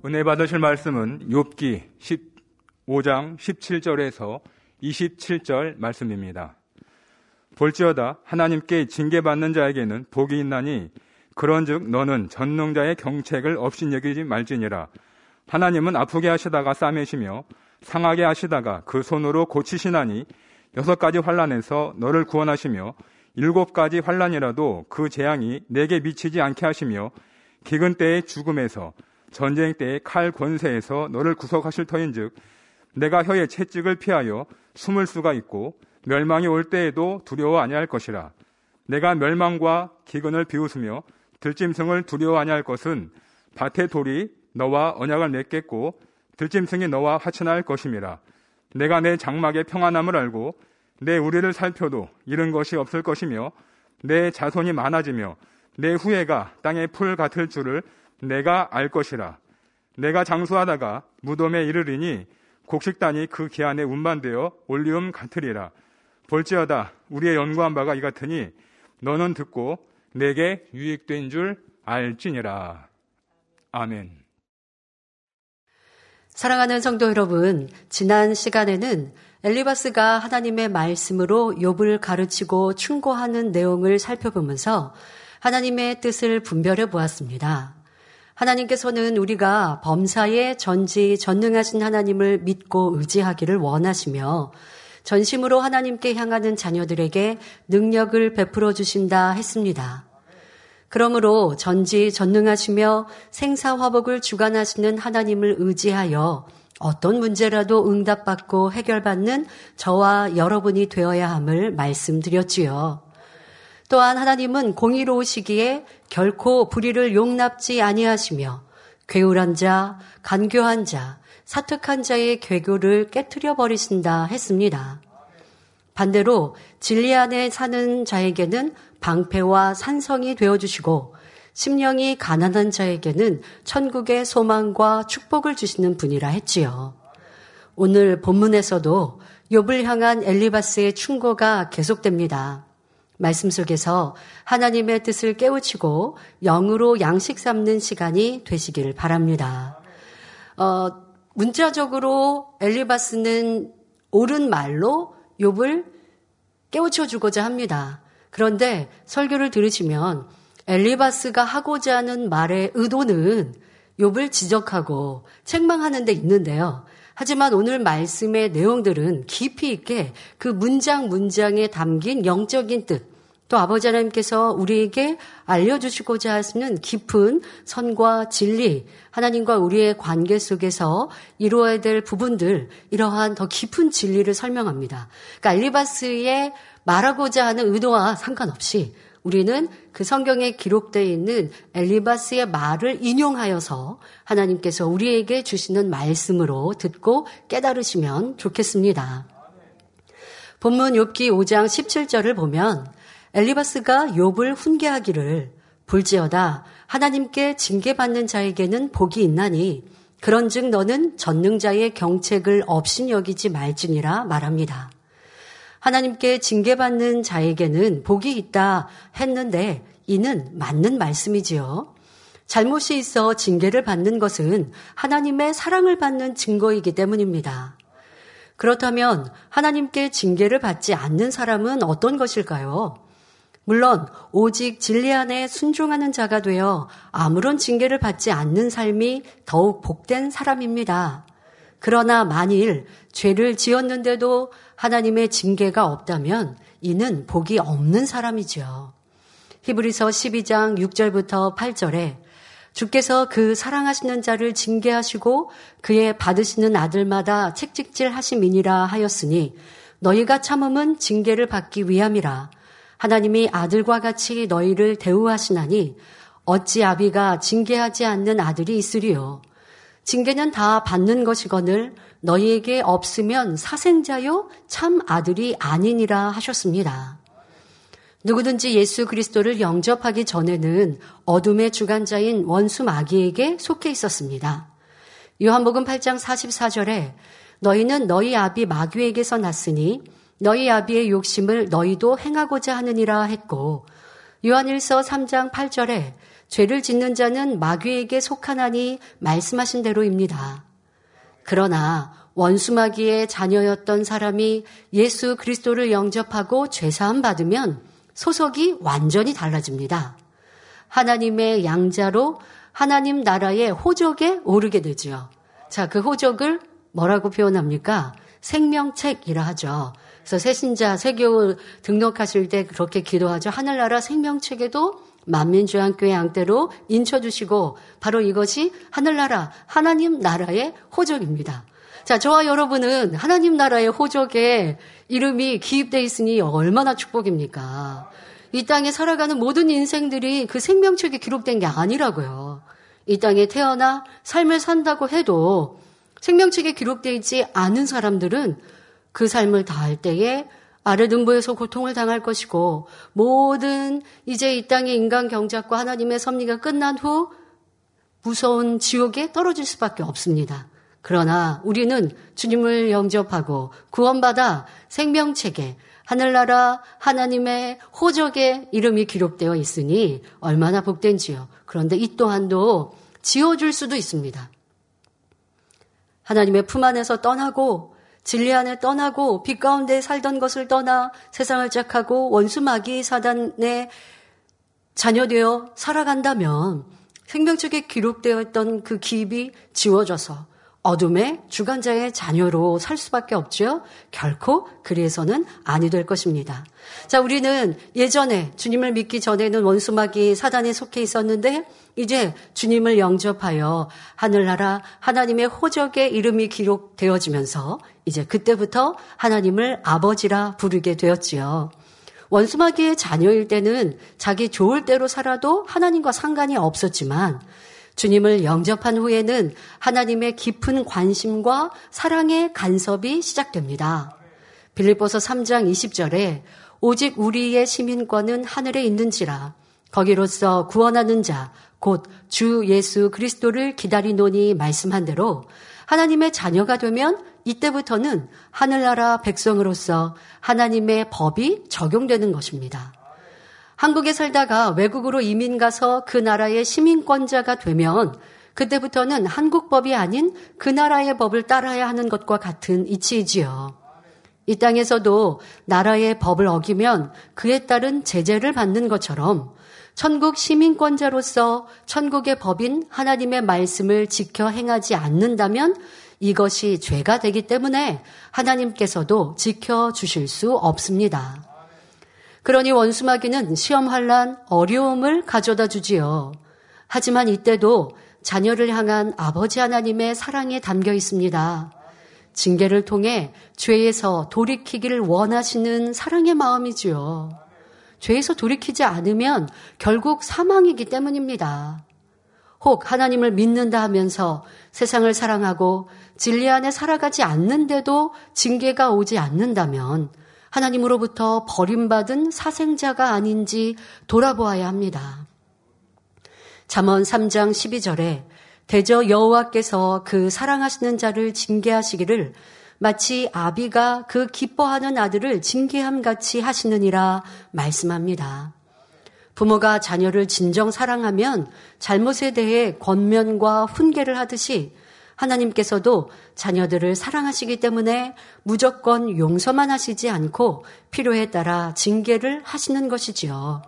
은혜 받으실 말씀은 욥기 15장 17절에서 27절 말씀입니다. 볼지어다 하나님께 징계받는 자에게는 복이 있나니 그런즉 너는 전능자의 경책을 업신여기지 말지니라. 하나님은 아프게 하시다가 싸매시며 상하게 하시다가 그 손으로 고치시나니 6가지 환난에서 너를 구원하시며 7가지 환난이라도 그 재앙이 내게 미치지 않게 하시며 기근 때의 죽음에서 전쟁 때의 칼 권세에서 너를 구속하실 터인즉 내가 혀의 채찍을 피하여 숨을 수가 있고 멸망이 올 때에도 두려워 아니할 것이라. 내가 멸망과 기근을 비웃으며 들짐승을 두려워 아니할 것은 밭의 돌이 너와 언약을 맺겠고 들짐승이 너와 화친할 것임이라. 내가 내 장막의 평안함을 알고 내 우리를 살펴도 잃은 것이 없을 것이며 내 자손이 많아지며 내 후예가 땅의 풀 같을 줄을 내가 알 것이라. 내가 장수하다가 무덤에 이르리니 곡식단이 그 기한에 운반되어 올리움 같으리라. 볼지어다 우리의 연구한 바가 이 같으니 너는 듣고 내게 유익된 줄 알지니라. 아멘. 사랑하는 성도 여러분, 지난 시간에는 엘리바스가 하나님의 말씀으로 욥을 가르치고 충고하는 내용을 살펴보면서 하나님의 뜻을 분별해 보았습니다. 하나님께서는 우리가 범사에 전지전능하신 하나님을 믿고 의지하기를 원하시며 전심으로 하나님께 향하는 자녀들에게 능력을 베풀어 주신다 했습니다. 그러므로 전지전능하시며 생사화복을 주관하시는 하나님을 의지하여 어떤 문제라도 응답받고 해결받는 저와 여러분이 되어야 함을 말씀드렸지요. 또한 하나님은 공의로우시기에 결코 불의를 용납지 아니하시며 괴울한 자, 간교한 자, 사특한 자의 괴교를 깨트려 버리신다 했습니다. 반대로 진리 안에 사는 자에게는 방패와 산성이 되어주시고 심령이 가난한 자에게는 천국의 소망과 축복을 주시는 분이라 했지요. 오늘 본문에서도 욥을 향한 엘리바스의 충고가 계속됩니다. 말씀 속에서 하나님의 뜻을 깨우치고 영으로 양식 삼는 시간이 되시길 바랍니다. 문자적으로 엘리바스는 옳은 말로 욥을 깨우쳐주고자 합니다. 그런데 설교를 들으시면 엘리바스가 하고자 하는 말의 의도는 욥을 지적하고 책망하는 데 있는데요. 하지만 오늘 말씀의 내용들은 깊이 있게 그 문장에 담긴 영적인 뜻, 또 아버지 하나님께서 우리에게 알려주시고자 하시는 깊은 선과 진리, 하나님과 우리의 관계 속에서 이루어야 될 부분들, 이러한 더 깊은 진리를 설명합니다. 그러니까 엘리바스의 말하고자 하는 의도와 상관없이 우리는 그 성경에 기록되어 있는 엘리바스의 말을 인용하여서 하나님께서 우리에게 주시는 말씀으로 듣고 깨달으시면 좋겠습니다. 본문 욥기 5장 17절을 보면 엘리바스가 욥을 훈계하기를 볼지어다 하나님께 징계받는 자에게는 복이 있나니 그런즉 너는 전능자의 경책을 업신여기지 말지니라 말합니다. 하나님께 징계받는 자에게는 복이 있다 했는데 이는 맞는 말씀이지요. 잘못이 있어 징계를 받는 것은 하나님의 사랑을 받는 증거이기 때문입니다. 그렇다면 하나님께 징계를 받지 않는 사람은 어떤 것일까요? 물론 오직 진리 안에 순종하는 자가 되어 아무런 징계를 받지 않는 삶이 더욱 복된 사람입니다. 그러나 만일 죄를 지었는데도 하나님의 징계가 없다면 이는 복이 없는 사람이죠. 히브리서 12장 6절부터 8절에 주께서 그 사랑하시는 자를 징계하시고 그의 받으시는 아들마다 책찍질 하심이니라 하였으니 너희가 참음은 징계를 받기 위함이라. 하나님이 아들과 같이 너희를 대우하시나니 어찌 아비가 징계하지 않는 아들이 있으리요. 징계는 다 받는 것이거늘 너희에게 없으면 사생자요 참 아들이 아니니라 하셨습니다. 누구든지 예수 그리스도를 영접하기 전에는 어둠의 주관자인 원수 마귀에게 속해 있었습니다. 요한복음 8장 44절에 너희는 너희 아비 마귀에게서 났으니 너희 아비의 욕심을 너희도 행하고자 하느니라 했고 요한일서 3장 8절에 죄를 짓는 자는 마귀에게 속하나니 말씀하신 대로입니다. 그러나 원수마귀의 자녀였던 사람이 예수 그리스도를 영접하고 죄사함 받으면 소속이 완전히 달라집니다. 하나님의 양자로 하나님 나라의 호적에 오르게 되죠. 자, 그 호적을 뭐라고 표현합니까? 생명책이라 하죠. 그래서 새신자, 새교우 등록하실 때 그렇게 기도하죠. 하늘나라 생명책에도 만민주안교회 양떼로 인쳐주시고 바로 이것이 하늘나라, 하나님 나라의 호적입니다. 자, 저와 여러분은 하나님 나라의 호적에 이름이 기입되어 있으니 얼마나 축복입니까? 이 땅에 살아가는 모든 인생들이 그 생명책에 기록된 게 아니라고요. 이 땅에 태어나 삶을 산다고 해도 생명책에 기록되어 있지 않은 사람들은 그 삶을 다할 때에 아래 등부에서 고통을 당할 것이고 모든 이제 이 땅의 인간 경작과 하나님의 섭리가 끝난 후 무서운 지옥에 떨어질 수밖에 없습니다. 그러나 우리는 주님을 영접하고 구원받아 생명책에 하늘나라 하나님의 호적에 이름이 기록되어 있으니 얼마나 복된지요. 그런데 이 또한도 지워줄 수도 있습니다. 하나님의 품 안에서 떠나고 진리 안에 떠나고 빛 가운데 살던 것을 떠나 세상을 짝하고 원수 마귀 사단의 자녀되어 살아간다면 생명책에 기록되어 있던 그 기입이 지워져서 어둠의 주관자의 자녀로 살 수밖에 없죠. 결코 그리해서는 아니 될 것입니다. 자, 우리는 예전에 주님을 믿기 전에는 원수마귀 사단에 속해 있었는데 이제 주님을 영접하여 하늘나라 하나님의 호적에 이름이 기록되어지면서 이제 그때부터 하나님을 아버지라 부르게 되었지요. 원수마귀의 자녀일 때는 자기 좋을 대로 살아도 하나님과 상관이 없었지만 주님을 영접한 후에는 하나님의 깊은 관심과 사랑의 간섭이 시작됩니다. 빌립보서 3장 20절에 오직 우리의 시민권은 하늘에 있는지라 거기로서 구원하는 자 곧 주 예수 그리스도를 기다리노니 말씀한 대로 하나님의 자녀가 되면 이때부터는 하늘나라 백성으로서 하나님의 법이 적용되는 것입니다. 한국에 살다가 외국으로 이민 가서 그 나라의 시민권자가 되면 그때부터는 한국법이 아닌 그 나라의 법을 따라야 하는 것과 같은 이치이지요. 이 땅에서도 나라의 법을 어기면 그에 따른 제재를 받는 것처럼 천국 시민권자로서 천국의 법인 하나님의 말씀을 지켜 행하지 않는다면 이것이 죄가 되기 때문에 하나님께서도 지켜주실 수 없습니다. 그러니 원수마귀는 시험 환난 어려움을 가져다 주지요. 하지만 이때도 자녀를 향한 아버지 하나님의 사랑에 담겨 있습니다. 징계를 통해 죄에서 돌이키기를 원하시는 사랑의 마음이지요. 죄에서 돌이키지 않으면 결국 사망이기 때문입니다. 혹 하나님을 믿는다 하면서 세상을 사랑하고 진리 안에 살아가지 않는데도 징계가 오지 않는다면 하나님으로부터 버림받은 사생자가 아닌지 돌아보아야 합니다. 잠언 3장 12절에 대저 여호와께서 그 사랑하시는 자를 징계하시기를 마치 아비가 그 기뻐하는 아들을 징계함같이 하시느니라 말씀합니다. 부모가 자녀를 진정 사랑하면 잘못에 대해 권면과 훈계를 하듯이 하나님께서도 자녀들을 사랑하시기 때문에 무조건 용서만 하시지 않고 필요에 따라 징계를 하시는 것이지요.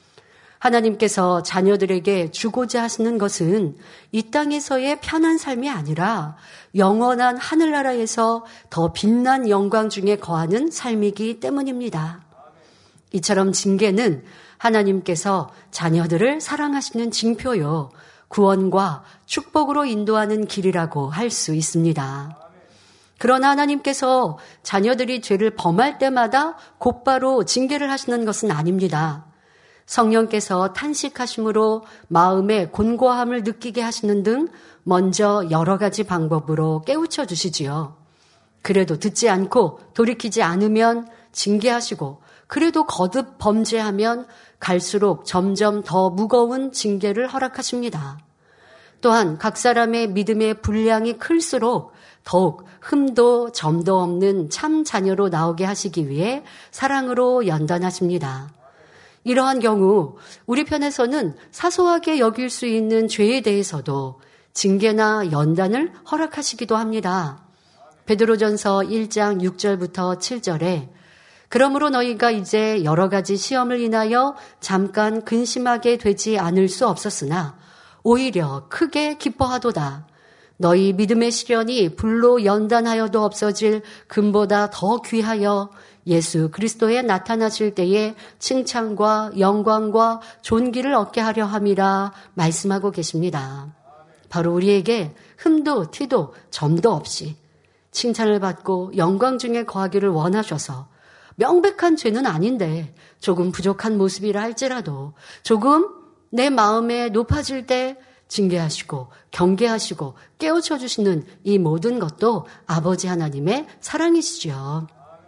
하나님께서 자녀들에게 주고자 하시는 것은 이 땅에서의 편한 삶이 아니라 영원한 하늘나라에서 더 빛난 영광 중에 거하는 삶이기 때문입니다. 이처럼 징계는 하나님께서 자녀들을 사랑하시는 징표요, 구원과 축복으로 인도하는 길이라고 할 수 있습니다. 그러나 하나님께서 자녀들이 죄를 범할 때마다 곧바로 징계를 하시는 것은 아닙니다. 성령께서 탄식하심으로 마음의 곤고함을 느끼게 하시는 등 먼저 여러 가지 방법으로 깨우쳐 주시지요. 그래도 듣지 않고 돌이키지 않으면 징계하시고 그래도 거듭 범죄하면 갈수록 점점 더 무거운 징계를 허락하십니다. 또한 각 사람의 믿음의 분량이 클수록 더욱 흠도 점도 없는 참 자녀로 나오게 하시기 위해 사랑으로 연단하십니다. 이러한 경우 우리 편에서는 사소하게 여길 수 있는 죄에 대해서도 징계나 연단을 허락하시기도 합니다. 베드로전서 1장 6절부터 7절에 그러므로 너희가 이제 여러 가지 시험을 인하여 잠깐 근심하게 되지 않을 수 없었으나 오히려 크게 기뻐하도다. 너희 믿음의 시련이 불로 연단하여도 없어질 금보다 더 귀하여 예수 그리스도에 나타나실 때에 칭찬과 영광과 존귀를 얻게 하려 함이라 말씀하고 계십니다. 바로 우리에게 흠도 티도 점도 없이 칭찬을 받고 영광 중에 거하기를 원하셔서 명백한 죄는 아닌데 조금 부족한 모습이라 할지라도 조금 내 마음에 높아질 때 징계하시고 경계하시고 깨우쳐 주시는 이 모든 것도 아버지 하나님의 사랑이시죠.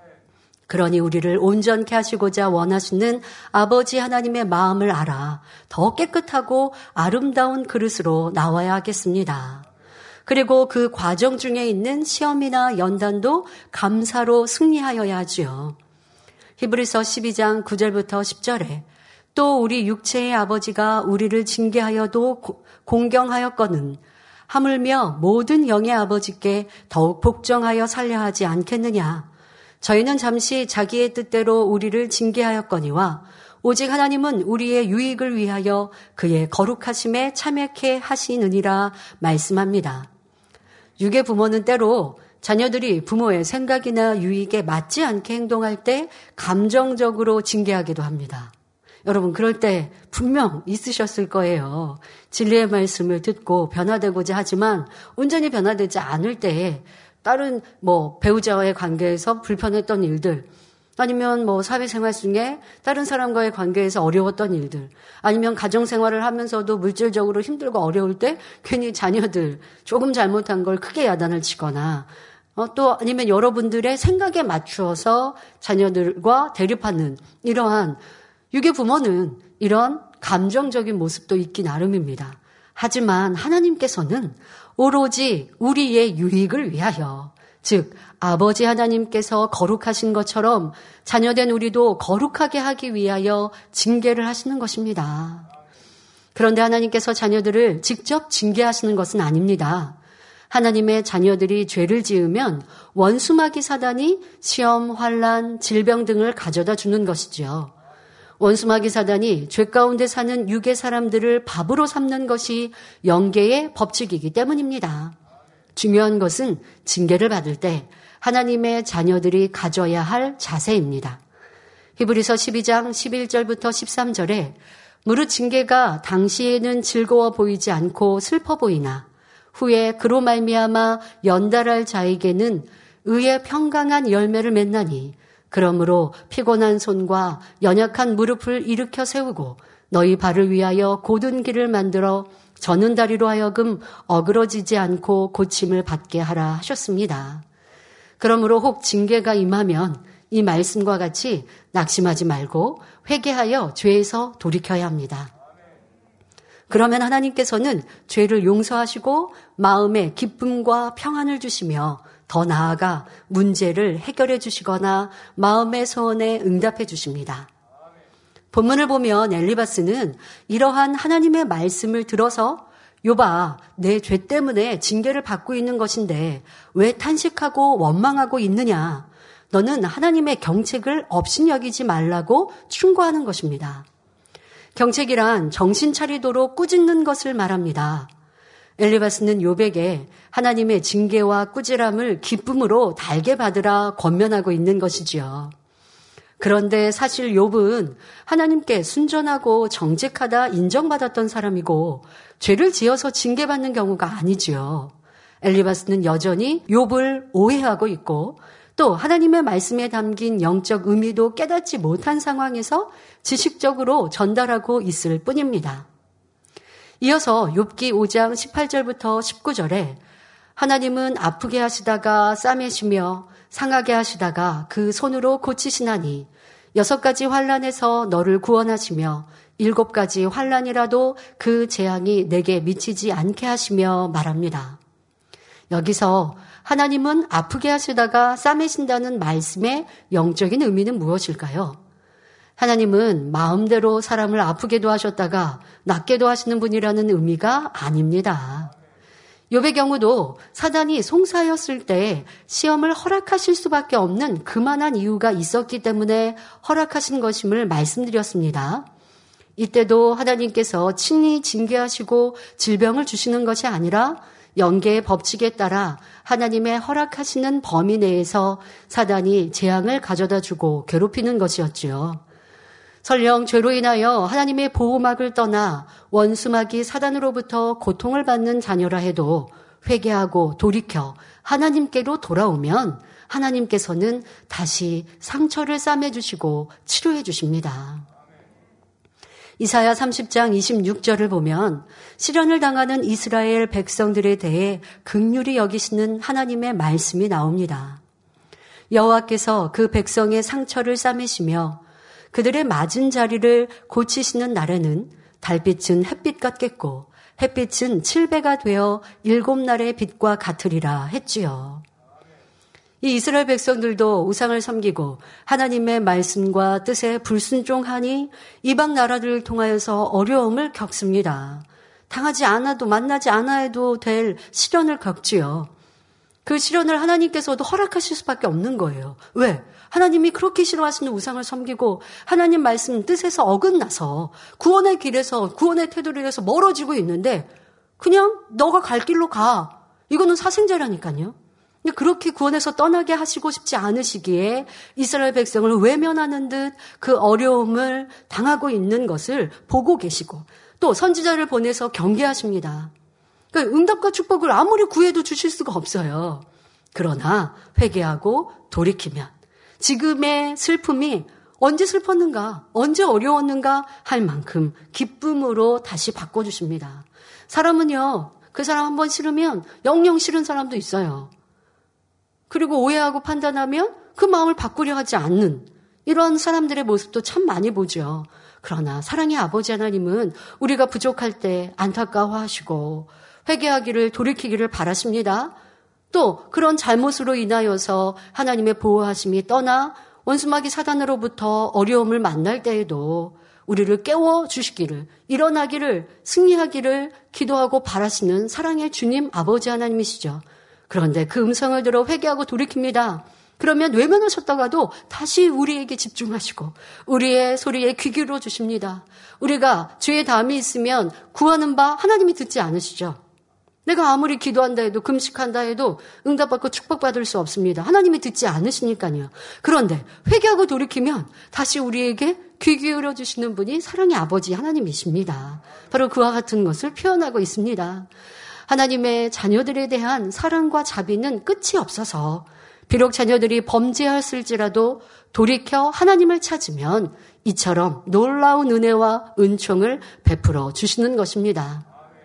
그러니 우리를 온전케 하시고자 원하시는 아버지 하나님의 마음을 알아 더 깨끗하고 아름다운 그릇으로 나와야 하겠습니다. 그리고 그 과정 중에 있는 시험이나 연단도 감사로 승리하여야 하지요. 히브리서 12장 9절부터 10절에 또 우리 육체의 아버지가 우리를 징계하여도 공경하였거늘 하물며 모든 영의 아버지께 더욱 복종하여 살려 하지 않겠느냐. 저희는 잠시 자기의 뜻대로 우리를 징계하였거니와 오직 하나님은 우리의 유익을 위하여 그의 거룩하심에 참여케 하시느니라 말씀합니다. 육의 부모는 때로 자녀들이 부모의 생각이나 유익에 맞지 않게 행동할 때 감정적으로 징계하기도 합니다. 여러분 그럴 때 분명 있으셨을 거예요. 진리의 말씀을 듣고 변화되고자 하지만 온전히 변화되지 않을 때에 다른 배우자와의 관계에서 불편했던 일들 아니면 사회생활 중에 다른 사람과의 관계에서 어려웠던 일들 아니면 가정생활을 하면서도 물질적으로 힘들고 어려울 때 괜히 자녀들 조금 잘못한 걸 크게 야단을 치거나 또 아니면 여러분들의 생각에 맞추어서 자녀들과 대립하는 이러한 육의 부모는 이런 감정적인 모습도 있기 나름입니다. 하지만 하나님께서는 오로지 우리의 유익을 위하여 즉 아버지 하나님께서 거룩하신 것처럼 자녀된 우리도 거룩하게 하기 위하여 징계를 하시는 것입니다. 그런데 하나님께서 자녀들을 직접 징계하시는 것은 아닙니다. 하나님의 자녀들이 죄를 지으면 원수마귀 사단이 시험, 환난, 질병 등을 가져다 주는 것이죠. 원수마귀 사단이 죄 가운데 사는 육의 사람들을 밥으로 삼는 것이 영계의 법칙이기 때문입니다. 중요한 것은 징계를 받을 때 하나님의 자녀들이 가져야 할 자세입니다. 히브리서 12장 11절부터 13절에 무릇 징계가 당시에는 즐거워 보이지 않고 슬퍼 보이나 후에 그로 말미암아 연달할 자에게는 의의 평강한 열매를 맺나니 그러므로 피곤한 손과 연약한 무릎을 일으켜 세우고 너희 발을 위하여 곧은 길을 만들어 저는 다리로 하여금 어그러지지 않고 고침을 받게 하라 하셨습니다. 그러므로 혹 징계가 임하면 이 말씀과 같이 낙심하지 말고 회개하여 죄에서 돌이켜야 합니다. 그러면 하나님께서는 죄를 용서하시고 마음에 기쁨과 평안을 주시며 더 나아가 문제를 해결해 주시거나 마음의 소원에 응답해 주십니다. 본문을 보면 엘리바스는 이러한 하나님의 말씀을 들어서 요봐, 내 죄 때문에 징계를 받고 있는 것인데 왜 탄식하고 원망하고 있느냐? 너는 하나님의 경책을 업신여기지 말라고 충고하는 것입니다. 경책이란 정신 차리도록 꾸짖는 것을 말합니다. 엘리바스는 욥에게 하나님의 징계와 꾸지람을 기쁨으로 달게 받으라 권면하고 있는 것이지요. 그런데 사실 욥은 하나님께 순전하고 정직하다 인정받았던 사람이고 죄를 지어서 징계받는 경우가 아니지요. 엘리바스는 여전히 욥을 오해하고 있고 또 하나님의 말씀에 담긴 영적 의미도 깨닫지 못한 상황에서 지식적으로 전달하고 있을 뿐입니다. 이어서 욥기 5장 18절부터 19절에 하나님은 아프게 하시다가 싸매시며 상하게 하시다가 그 손으로 고치시나니 6가지 환난에서 너를 구원하시며 7가지 환난이라도 그 재앙이 내게 미치지 않게 하시며 말합니다. 여기서 하나님은 아프게 하시다가 싸매신다는 말씀의 영적인 의미는 무엇일까요? 하나님은 마음대로 사람을 아프게도 하셨다가 낫게도 하시는 분이라는 의미가 아닙니다. 욥의 경우도 사단이 송사였을 때 시험을 허락하실 수밖에 없는 그만한 이유가 있었기 때문에 허락하신 것임을 말씀드렸습니다. 이때도 하나님께서 친히 징계하시고 질병을 주시는 것이 아니라 영계의 법칙에 따라 하나님의 허락하시는 범위 내에서 사단이 재앙을 가져다 주고 괴롭히는 것이었지요. 설령 죄로 인하여 하나님의 보호막을 떠나 원수막이 사단으로부터 고통을 받는 자녀라 해도 회개하고 돌이켜 하나님께로 돌아오면 하나님께서는 다시 상처를 싸매주시고 치료해 주십니다. 이사야 30장 26절을 보면 시련을 당하는 이스라엘 백성들에 대해 긍휼히 여기시는 하나님의 말씀이 나옵니다. 여호와께서 그 백성의 상처를 싸매시며 그들의 맞은 자리를 고치시는 날에는 달빛은 햇빛 같겠고 햇빛은 7배가 되어 7날의 빛과 같으리라 했지요. 이 이스라엘 백성들도 우상을 섬기고 하나님의 말씀과 뜻에 불순종하니 이방 나라들을 통하여서 어려움을 겪습니다. 당하지 않아도 만나지 않아도 될 시련을 겪지요. 그 시련을 하나님께서도 허락하실 수밖에 없는 거예요. 왜? 하나님이 그렇게 싫어하시는 우상을 섬기고 하나님 말씀 뜻에서 어긋나서 구원의 길에서 구원의 태도를 위해서 멀어지고 있는데 그냥 너가 갈 길로 가. 이거는 사생자라니까요. 그렇게 구원에서 떠나게 하시고 싶지 않으시기에 이스라엘 백성을 외면하는 듯 그 어려움을 당하고 있는 것을 보고 계시고 또 선지자를 보내서 경계하십니다. 그러니까 응답과 축복을 아무리 구해도 주실 수가 없어요. 그러나 회개하고 돌이키면 지금의 슬픔이 언제 슬펐는가, 언제 어려웠는가 할 만큼 기쁨으로 다시 바꿔주십니다. 사람은요, 그 사람 한번 싫으면 영영 싫은 사람도 있어요. 그리고 오해하고 판단하면 그 마음을 바꾸려 하지 않는 이런 사람들의 모습도 참 많이 보죠. 그러나 사랑의 아버지 하나님은 우리가 부족할 때 안타까워하시고 회개하기를 돌이키기를 바라십니다. 또 그런 잘못으로 인하여서 하나님의 보호하심이 떠나 원수마귀 사단으로부터 어려움을 만날 때에도 우리를 깨워주시기를, 일어나기를, 승리하기를 기도하고 바라시는 사랑의 주님 아버지 하나님이시죠. 그런데 그 음성을 들어 회개하고 돌이킵니다. 그러면 외면하셨다가도 다시 우리에게 집중하시고 우리의 소리에 귀 기울여 주십니다. 우리가 죄의 담이 있으면 구하는 바 하나님이 듣지 않으시죠. 내가 아무리 기도한다 해도 금식한다 해도 응답받고 축복받을 수 없습니다. 하나님이 듣지 않으시니까요. 그런데 회개하고 돌이키면 다시 우리에게 귀 기울여 주시는 분이 사랑의 아버지 하나님이십니다. 바로 그와 같은 것을 표현하고 있습니다. 하나님의 자녀들에 대한 사랑과 자비는 끝이 없어서 비록 자녀들이 범죄했을지라도 돌이켜 하나님을 찾으면 이처럼 놀라운 은혜와 은총을 베풀어 주시는 것입니다.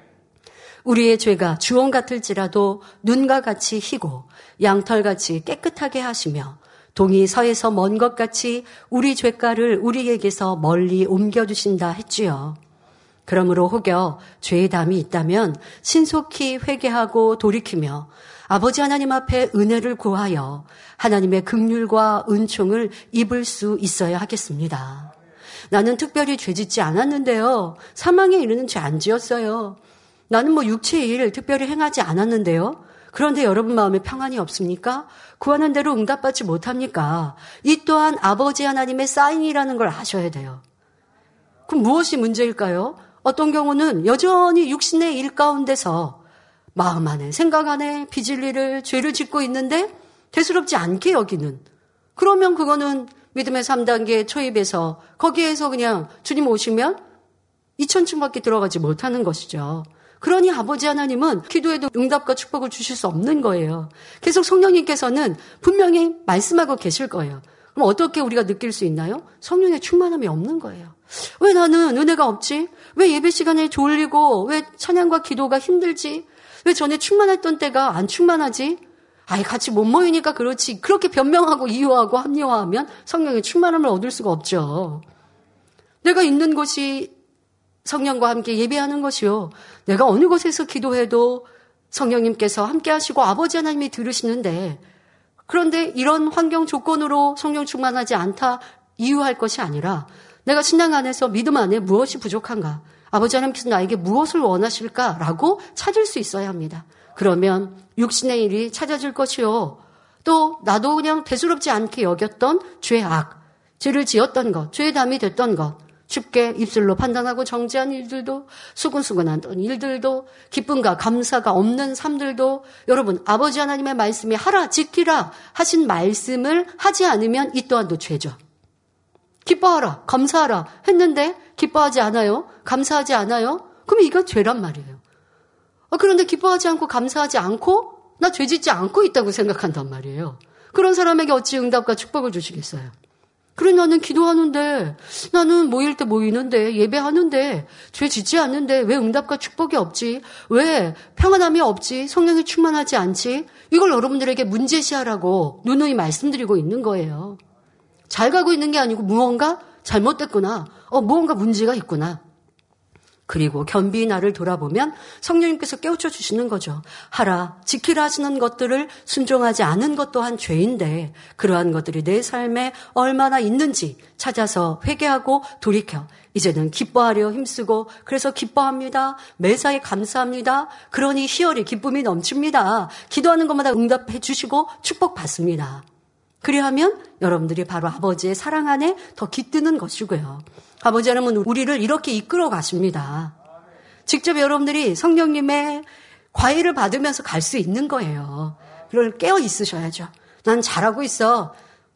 우리의 죄가 주홍 같을지라도 눈과 같이 희고 양털같이 깨끗하게 하시며 동이 서에서 먼 것 같이 우리 죄가를 우리에게서 멀리 옮겨주신다 했지요. 그러므로 혹여 죄의 담이 있다면 신속히 회개하고 돌이키며 아버지 하나님 앞에 은혜를 구하여 하나님의 긍휼과 은총을 입을 수 있어야 하겠습니다. 나는 특별히 죄짓지 않았는데요. 사망에 이르는 죄 안 지었어요. 나는 육체의 일 특별히 행하지 않았는데요. 그런데 여러분 마음에 평안이 없습니까? 구하는 대로 응답받지 못합니까? 이 또한 아버지 하나님의 사인이라는 걸 아셔야 돼요. 그럼 무엇이 문제일까요? 어떤 경우는 여전히 육신의 일 가운데서 마음 안에 생각 안에 빚을 일을 죄를 짓고 있는데 대수롭지 않게 여기는, 그러면 그거는 믿음의 3단계 초입에서 거기에서 그냥 주님 오시면 2000층밖에 들어가지 못하는 것이죠. 그러니 아버지 하나님은 기도에도 응답과 축복을 주실 수 없는 거예요. 계속 성령님께서는 분명히 말씀하고 계실 거예요. 그럼 어떻게 우리가 느낄 수 있나요? 성령의 충만함이 없는 거예요. 왜 나는 은혜가 없지? 왜 예배 시간에 졸리고 왜 찬양과 기도가 힘들지? 왜 전에 충만했던 때가 안 충만하지? 아예 같이 못 모이니까 그렇지. 그렇게 변명하고 이유하고 합리화하면 성령의 충만함을 얻을 수가 없죠. 내가 있는 곳이 성령과 함께 예배하는 것이요. 내가 어느 곳에서 기도해도 성령님께서 함께 하시고 아버지 하나님이 들으시는데, 그런데 이런 환경 조건으로 성령 충만하지 않다, 이유할 것이 아니라 내가 신앙 안에서 믿음 안에 무엇이 부족한가? 아버지 하나님께서 나에게 무엇을 원하실까라고 찾을 수 있어야 합니다. 그러면 육신의 일이 찾아질 것이요. 또 나도 그냥 대수롭지 않게 여겼던 죄악, 죄를 지었던 것, 죄의 담이 됐던 것, 쉽게 입술로 판단하고 정죄한 일들도, 수근수근한 일들도, 기쁨과 감사가 없는 삶들도, 여러분 아버지 하나님의 말씀이 하라 지키라 하신 말씀을 하지 않으면 이 또한도 죄죠. 기뻐하라, 감사하라 했는데 기뻐하지 않아요? 감사하지 않아요? 그럼 이거 죄란 말이에요. 그런데 기뻐하지 않고 감사하지 않고 나 죄 짓지 않고 있다고 생각한단 말이에요. 그런 사람에게 어찌 응답과 축복을 주시겠어요? 그래 나는 기도하는데, 나는 모일 때 모이는데, 예배하는데, 죄 짓지 않는데 왜 응답과 축복이 없지? 왜 평안함이 없지? 성령이 충만하지 않지? 이걸 여러분들에게 문제시하라고 누누이 말씀드리고 있는 거예요. 잘 가고 있는 게 아니고 무언가 잘못됐구나. 무언가 문제가 있구나. 그리고 겸비히 나를 돌아보면 성령님께서 깨우쳐 주시는 거죠. 하라, 지키라 하시는 것들을 순종하지 않은 것 또한 죄인데 그러한 것들이 내 삶에 얼마나 있는지 찾아서 회개하고 돌이켜 이제는 기뻐하려 힘쓰고 그래서 기뻐합니다. 매사에 감사합니다. 그러니 희열이 기쁨이 넘칩니다. 기도하는 것마다 응답해 주시고 축복받습니다. 그리하면 여러분들이 바로 아버지의 사랑 안에 더 깃드는 것이고요. 아버지 하나님은 우리를 이렇게 이끌어 가십니다. 직접 여러분들이 성령님의 과외를 받으면서 갈 수 있는 거예요. 그걸 깨어 있으셔야죠. 난 잘하고 있어.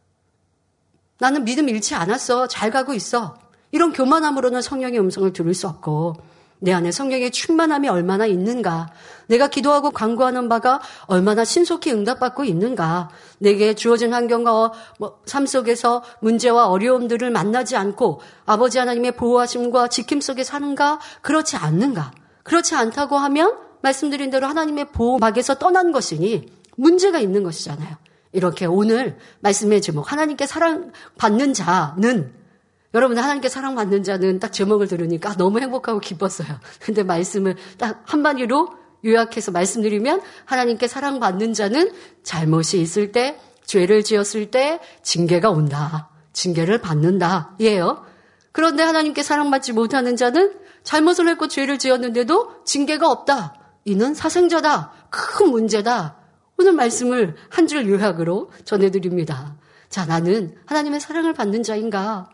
나는 믿음 잃지 않았어. 잘 가고 있어. 이런 교만함으로는 성령의 음성을 들을 수 없고 내 안에 성령의 충만함이 얼마나 있는가, 내가 기도하고 간구하는 바가 얼마나 신속히 응답받고 있는가, 내게 주어진 환경과 삶 속에서 문제와 어려움들을 만나지 않고 아버지 하나님의 보호하심과 지킴 속에 사는가, 그렇지 않는가. 그렇지 않다고 하면 말씀드린 대로 하나님의 보호막에서 떠난 것이니 문제가 있는 것이잖아요. 이렇게 오늘 말씀의 제목, 하나님께 사랑받는 자는, 여러분 하나님께 사랑받는 자는 딱 제목을 들으니까 너무 행복하고 기뻤어요. 근데 말씀을 딱 한마디로 요약해서 말씀드리면 하나님께 사랑받는 자는 잘못이 있을 때, 죄를 지었을 때 징계가 온다. 징계를 받는다. 이에요. 그런데 하나님께 사랑받지 못하는 자는 잘못을 했고 죄를 지었는데도 징계가 없다. 이는 사생자다. 큰 문제다. 오늘 말씀을 한 줄 요약으로 전해드립니다. 자, 나는 하나님의 사랑을 받는 자인가?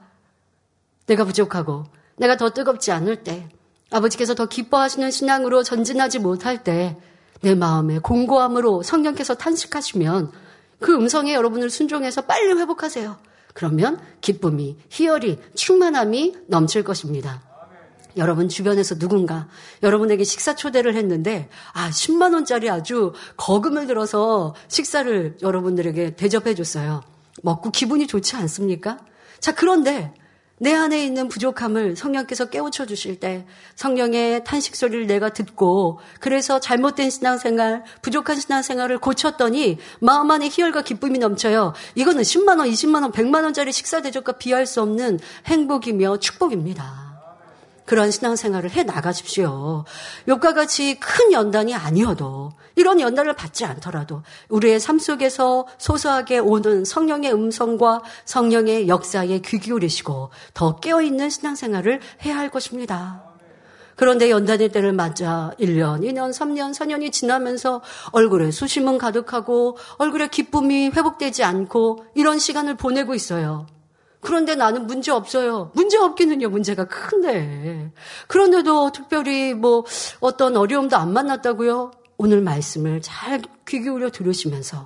내가 부족하고 내가 더 뜨겁지 않을 때, 아버지께서 더 기뻐하시는 신앙으로 전진하지 못할 때 내 마음에 공고함으로 성령께서 탄식하시면 그 음성에 여러분을 순종해서 빨리 회복하세요. 그러면 기쁨이, 희열이, 충만함이 넘칠 것입니다. 여러분 주변에서 누군가 여러분에게 식사 초대를 했는데 10만 원짜리 아주 거금을 들어서 식사를 여러분들에게 대접해 줬어요. 먹고 기분이 좋지 않습니까? 자, 그런데 내 안에 있는 부족함을 성령께서 깨우쳐 주실 때 성령의 탄식 소리를 내가 듣고 그래서 잘못된 신앙생활, 부족한 신앙생활을 고쳤더니 마음 안에 희열과 기쁨이 넘쳐요. 이거는 10만 원, 20만 원, 100만 원짜리 식사 대접과 비할 수 없는 행복이며 축복입니다. 그런 신앙생활을 해 나가십시오. 욥과 같이 큰 연단이 아니어도, 이런 연단을 받지 않더라도 우리의 삶 속에서 소소하게 오는 성령의 음성과 성령의 역사에 귀 기울이시고 더 깨어있는 신앙생활을 해야 할 것입니다. 그런데 연단의 때를 맞아 1년, 2년, 3년, 4년이 지나면서 얼굴에 수심은 가득하고 얼굴에 기쁨이 회복되지 않고 이런 시간을 보내고 있어요. 그런데 나는 문제 없어요. 문제 없기는요, 문제가 큰데. 그런데도 특별히 어떤 어려움도 안 만났다고요? 오늘 말씀을 잘 귀 기울여 들으시면서.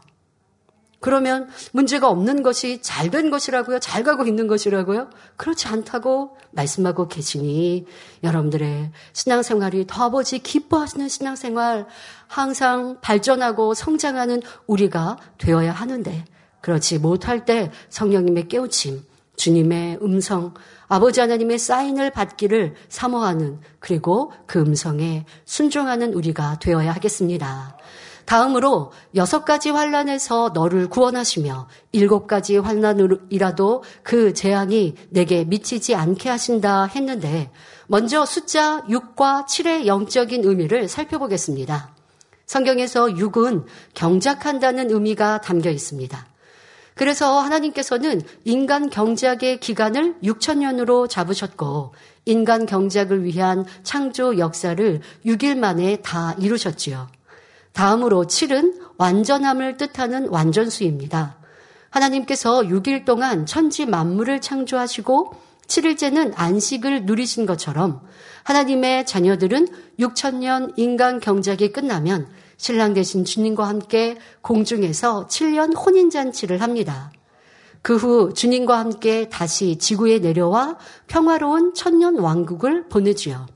그러면 문제가 없는 것이 잘 된 것이라고요? 잘 가고 있는 것이라고요? 그렇지 않다고 말씀하고 계시니 여러분들의 신앙생활이 더 아버지 기뻐하시는 신앙생활, 항상 발전하고 성장하는 우리가 되어야 하는데, 그렇지 못할 때 성령님의 깨우침, 주님의 음성, 아버지 하나님의 사인을 받기를 사모하는, 그리고 그 음성에 순종하는 우리가 되어야 하겠습니다. 다음으로 6가지 환난에서 너를 구원하시며 7가지 환난이라도 그 재앙이 내게 미치지 않게 하신다 했는데, 먼저 숫자 6과 7의 영적인 의미를 살펴보겠습니다. 성경에서 6은 경작한다는 의미가 담겨 있습니다. 그래서 하나님께서는 인간 경작의 기간을 6,000년으로 잡으셨고 인간 경작을 위한 창조 역사를 6일 만에 다 이루셨지요. 다음으로 7은 완전함을 뜻하는 완전수입니다. 하나님께서 6일 동안 천지 만물을 창조하시고 7일째는 안식을 누리신 것처럼 하나님의 자녀들은 6,000년 인간 경작이 끝나면 신랑 되신 주님과 함께 공중에서 7년 혼인잔치를 합니다. 그 후 주님과 함께 다시 지구에 내려와 평화로운 천년 왕국을 보내지요.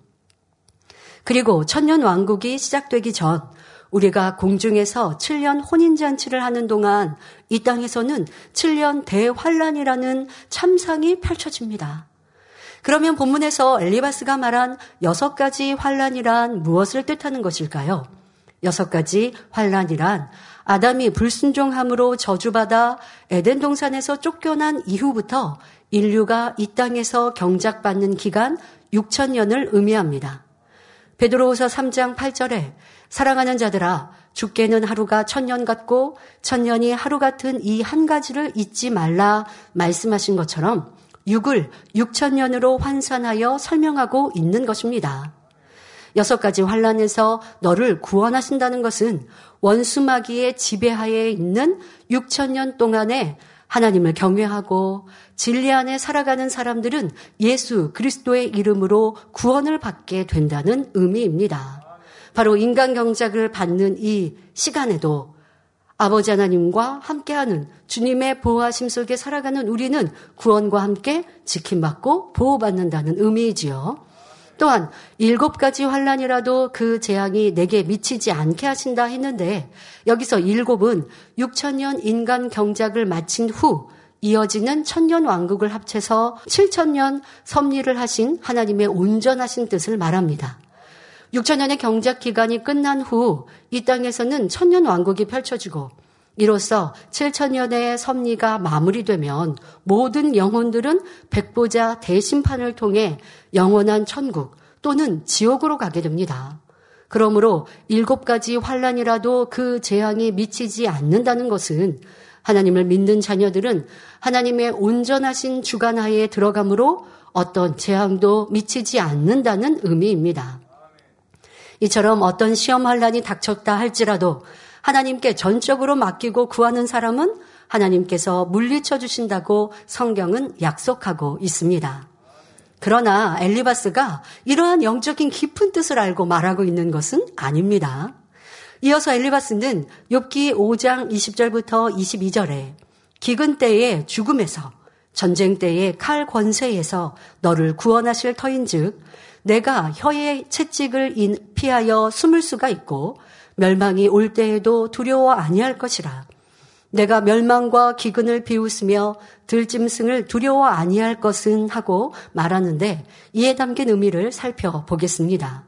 그리고 천년 왕국이 시작되기 전 우리가 공중에서 7년 혼인잔치를 하는 동안 이 땅에서는 7년 대환란이라는 참상이 펼쳐집니다. 그러면 본문에서 엘리바스가 말한 6가지 환란이란 무엇을 뜻하는 것일까요? 6가지 환란이란 아담이 불순종함으로 저주받아 에덴 동산에서 쫓겨난 이후부터 인류가 이 땅에서 경작받는 기간 6,000년을 의미합니다. 베드로후서 3장 8절에 사랑하는 자들아 죽게는 하루가 1,000년 같고 1,000년이 하루 같은 이 한 가지를 잊지 말라 말씀하신 것처럼 6을 6,000년으로 환산하여 설명하고 있는 것입니다. 6가지 환란에서 너를 구원하신다는 것은 원수마귀의 지배하에 있는 6,000년 동안에 하나님을 경외하고 진리 안에 살아가는 사람들은 예수 그리스도의 이름으로 구원을 받게 된다는 의미입니다. 바로 인간 경작을 받는 이 시간에도 아버지 하나님과 함께하는 주님의 보호하심 속에 살아가는 우리는 구원과 함께 지킴받고 보호받는다는 의미이지요. 또한 7가지 환란이라도 그 재앙이 내게 미치지 않게 하신다 했는데 여기서 7은 6,000년 인간 경작을 마친 후 이어지는 천년 왕국을 합쳐서 7,000년 섭리를 하신 하나님의 온전하신 뜻을 말합니다. 6,000년의 경작 기간이 끝난 후 이 땅에서는 천년 왕국이 펼쳐지고 이로써 7,000년의 섭리가 마무리되면 모든 영혼들은 백보자 대심판을 통해 영원한 천국 또는 지옥으로 가게 됩니다. 그러므로 7가지 환란이라도 그 재앙이 미치지 않는다는 것은 하나님을 믿는 자녀들은 하나님의 온전하신 주관하에 들어가므로 어떤 재앙도 미치지 않는다는 의미입니다. 이처럼 어떤 시험 환란이 닥쳤다 할지라도 하나님께 전적으로 맡기고 구하는 사람은 하나님께서 물리쳐 주신다고 성경은 약속하고 있습니다. 그러나 엘리바스가 이러한 영적인 깊은 뜻을 알고 말하고 있는 것은 아닙니다. 이어서 엘리바스는 욥기 5장 20절부터 22절에 기근 때의 죽음에서 전쟁 때의 칼 권세에서 너를 구원하실 터인즉 내가 혀의 채찍을 피하여 숨을 수가 있고 멸망이 올 때에도 두려워 아니할 것이라. 내가 멸망과 기근을 비웃으며 들짐승을 두려워 아니할 것은 하고 말하는데 이에 담긴 의미를 살펴보겠습니다.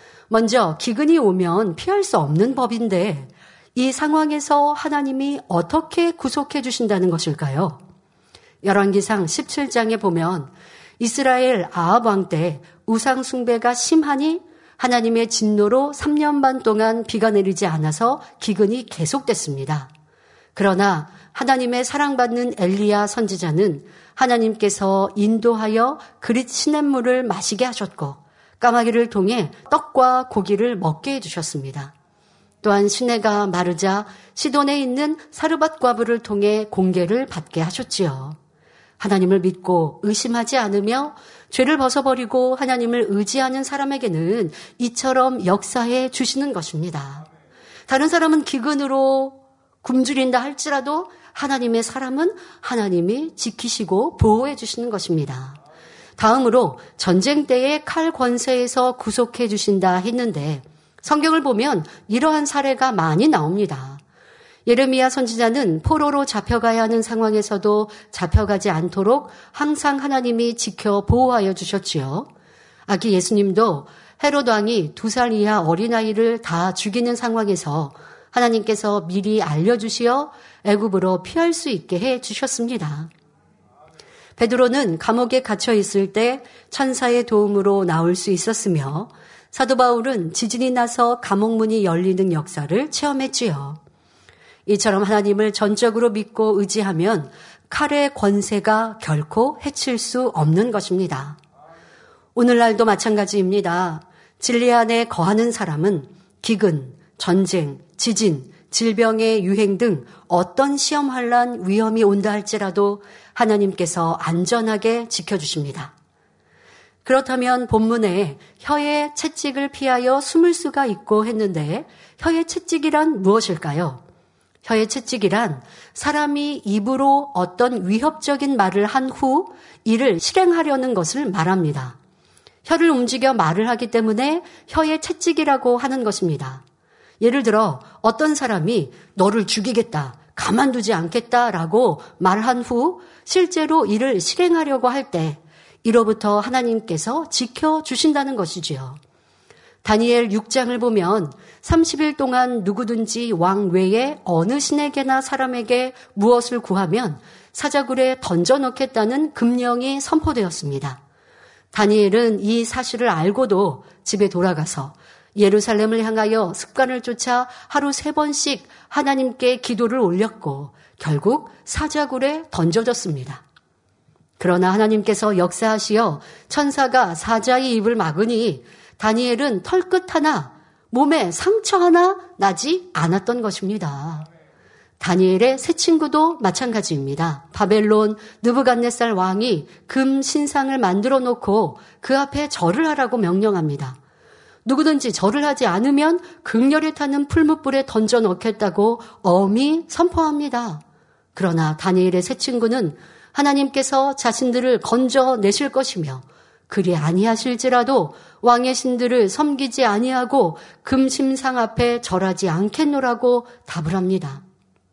먼저 기근이 오면 피할 수 없는 법인데 이 상황에서 하나님이 어떻게 구속해 주신다는 것일까요? 열왕기상 17장에 보면 이스라엘 아합 왕 때 우상 숭배가 심하니 하나님의 진노로 3년 반 동안 비가 내리지 않아서 기근이 계속됐습니다. 그러나 하나님의 사랑받는 엘리야 선지자는 하나님께서 인도하여 그릿 시냇물을 마시게 하셨고 까마귀를 통해 떡과 고기를 먹게 해주셨습니다. 또한 시내가 마르자 시돈에 있는 사르밧 과부를 통해 공개를 받게 하셨지요. 하나님을 믿고 의심하지 않으며 죄를 벗어버리고 하나님을 의지하는 사람에게는 이처럼 역사해 주시는 것입니다. 다른 사람은 기근으로 굶주린다 할지라도 하나님의 사람은 하나님이 지키시고 보호해 주시는 것입니다. 다음으로 전쟁 때의 칼 권세에서 구속해 주신다 했는데 성경을 보면 이러한 사례가 많이 나옵니다. 예레미야 선지자는 포로로 잡혀가야 하는 상황에서도 잡혀가지 않도록 항상 하나님이 지켜 보호하여 주셨지요. 아기 예수님도 헤롯 왕이 2살 이하 어린아이를 다 죽이는 상황에서 하나님께서 미리 알려주시어 애굽으로 피할 수 있게 해 주셨습니다. 베드로는 감옥에 갇혀 있을 때 천사의 도움으로 나올 수 있었으며 사도 바울은 지진이 나서 감옥문이 열리는 역사를 체험했지요. 이처럼 하나님을 전적으로 믿고 의지하면 칼의 권세가 결코 해칠 수 없는 것입니다. 오늘날도 마찬가지입니다. 진리 안에 거하는 사람은 기근, 전쟁, 지진, 질병의 유행 등 어떤 시험 환난 위험이 온다 할지라도 하나님께서 안전하게 지켜주십니다. 그렇다면 본문에 혀의 채찍을 피하여 숨을 수가 있고 했는데 혀의 채찍이란 무엇일까요? 혀의 채찍이란 사람이 입으로 어떤 위협적인 말을 한 후 이를 실행하려는 것을 말합니다. 혀를 움직여 말을 하기 때문에 혀의 채찍이라고 하는 것입니다. 예를 들어 어떤 사람이 너를 죽이겠다, 가만두지 않겠다라고 말한 후 실제로 이를 실행하려고 할 때 이로부터 하나님께서 지켜주신다는 것이지요. 다니엘 6장을 보면 30일 동안 누구든지 왕 외에 어느 신에게나 사람에게 무엇을 구하면 사자굴에 던져넣겠다는 금령이 선포되었습니다. 다니엘은 이 사실을 알고도 집에 돌아가서 예루살렘을 향하여 습관을 쫓아 하루 3번씩 하나님께 기도를 올렸고 결국 사자굴에 던져졌습니다. 그러나 하나님께서 역사하시어 천사가 사자의 입을 막으니 다니엘은 털끝 하나, 몸에 상처 하나 나지 않았던 것입니다. 다니엘의 새 친구도 마찬가지입니다. 바벨론 느부갓네살 왕이 금 신상을 만들어 놓고 그 앞에 절을 하라고 명령합니다. 누구든지 절을 하지 않으면 극렬히 타는 풀무불에 던져 넣겠다고 엄히 선포합니다. 그러나 다니엘의 새 친구는 하나님께서 자신들을 건져내실 것이며 그리 아니하실지라도 왕의 신들을 섬기지 아니하고 금심상 앞에 절하지 않겠노라고 답을 합니다.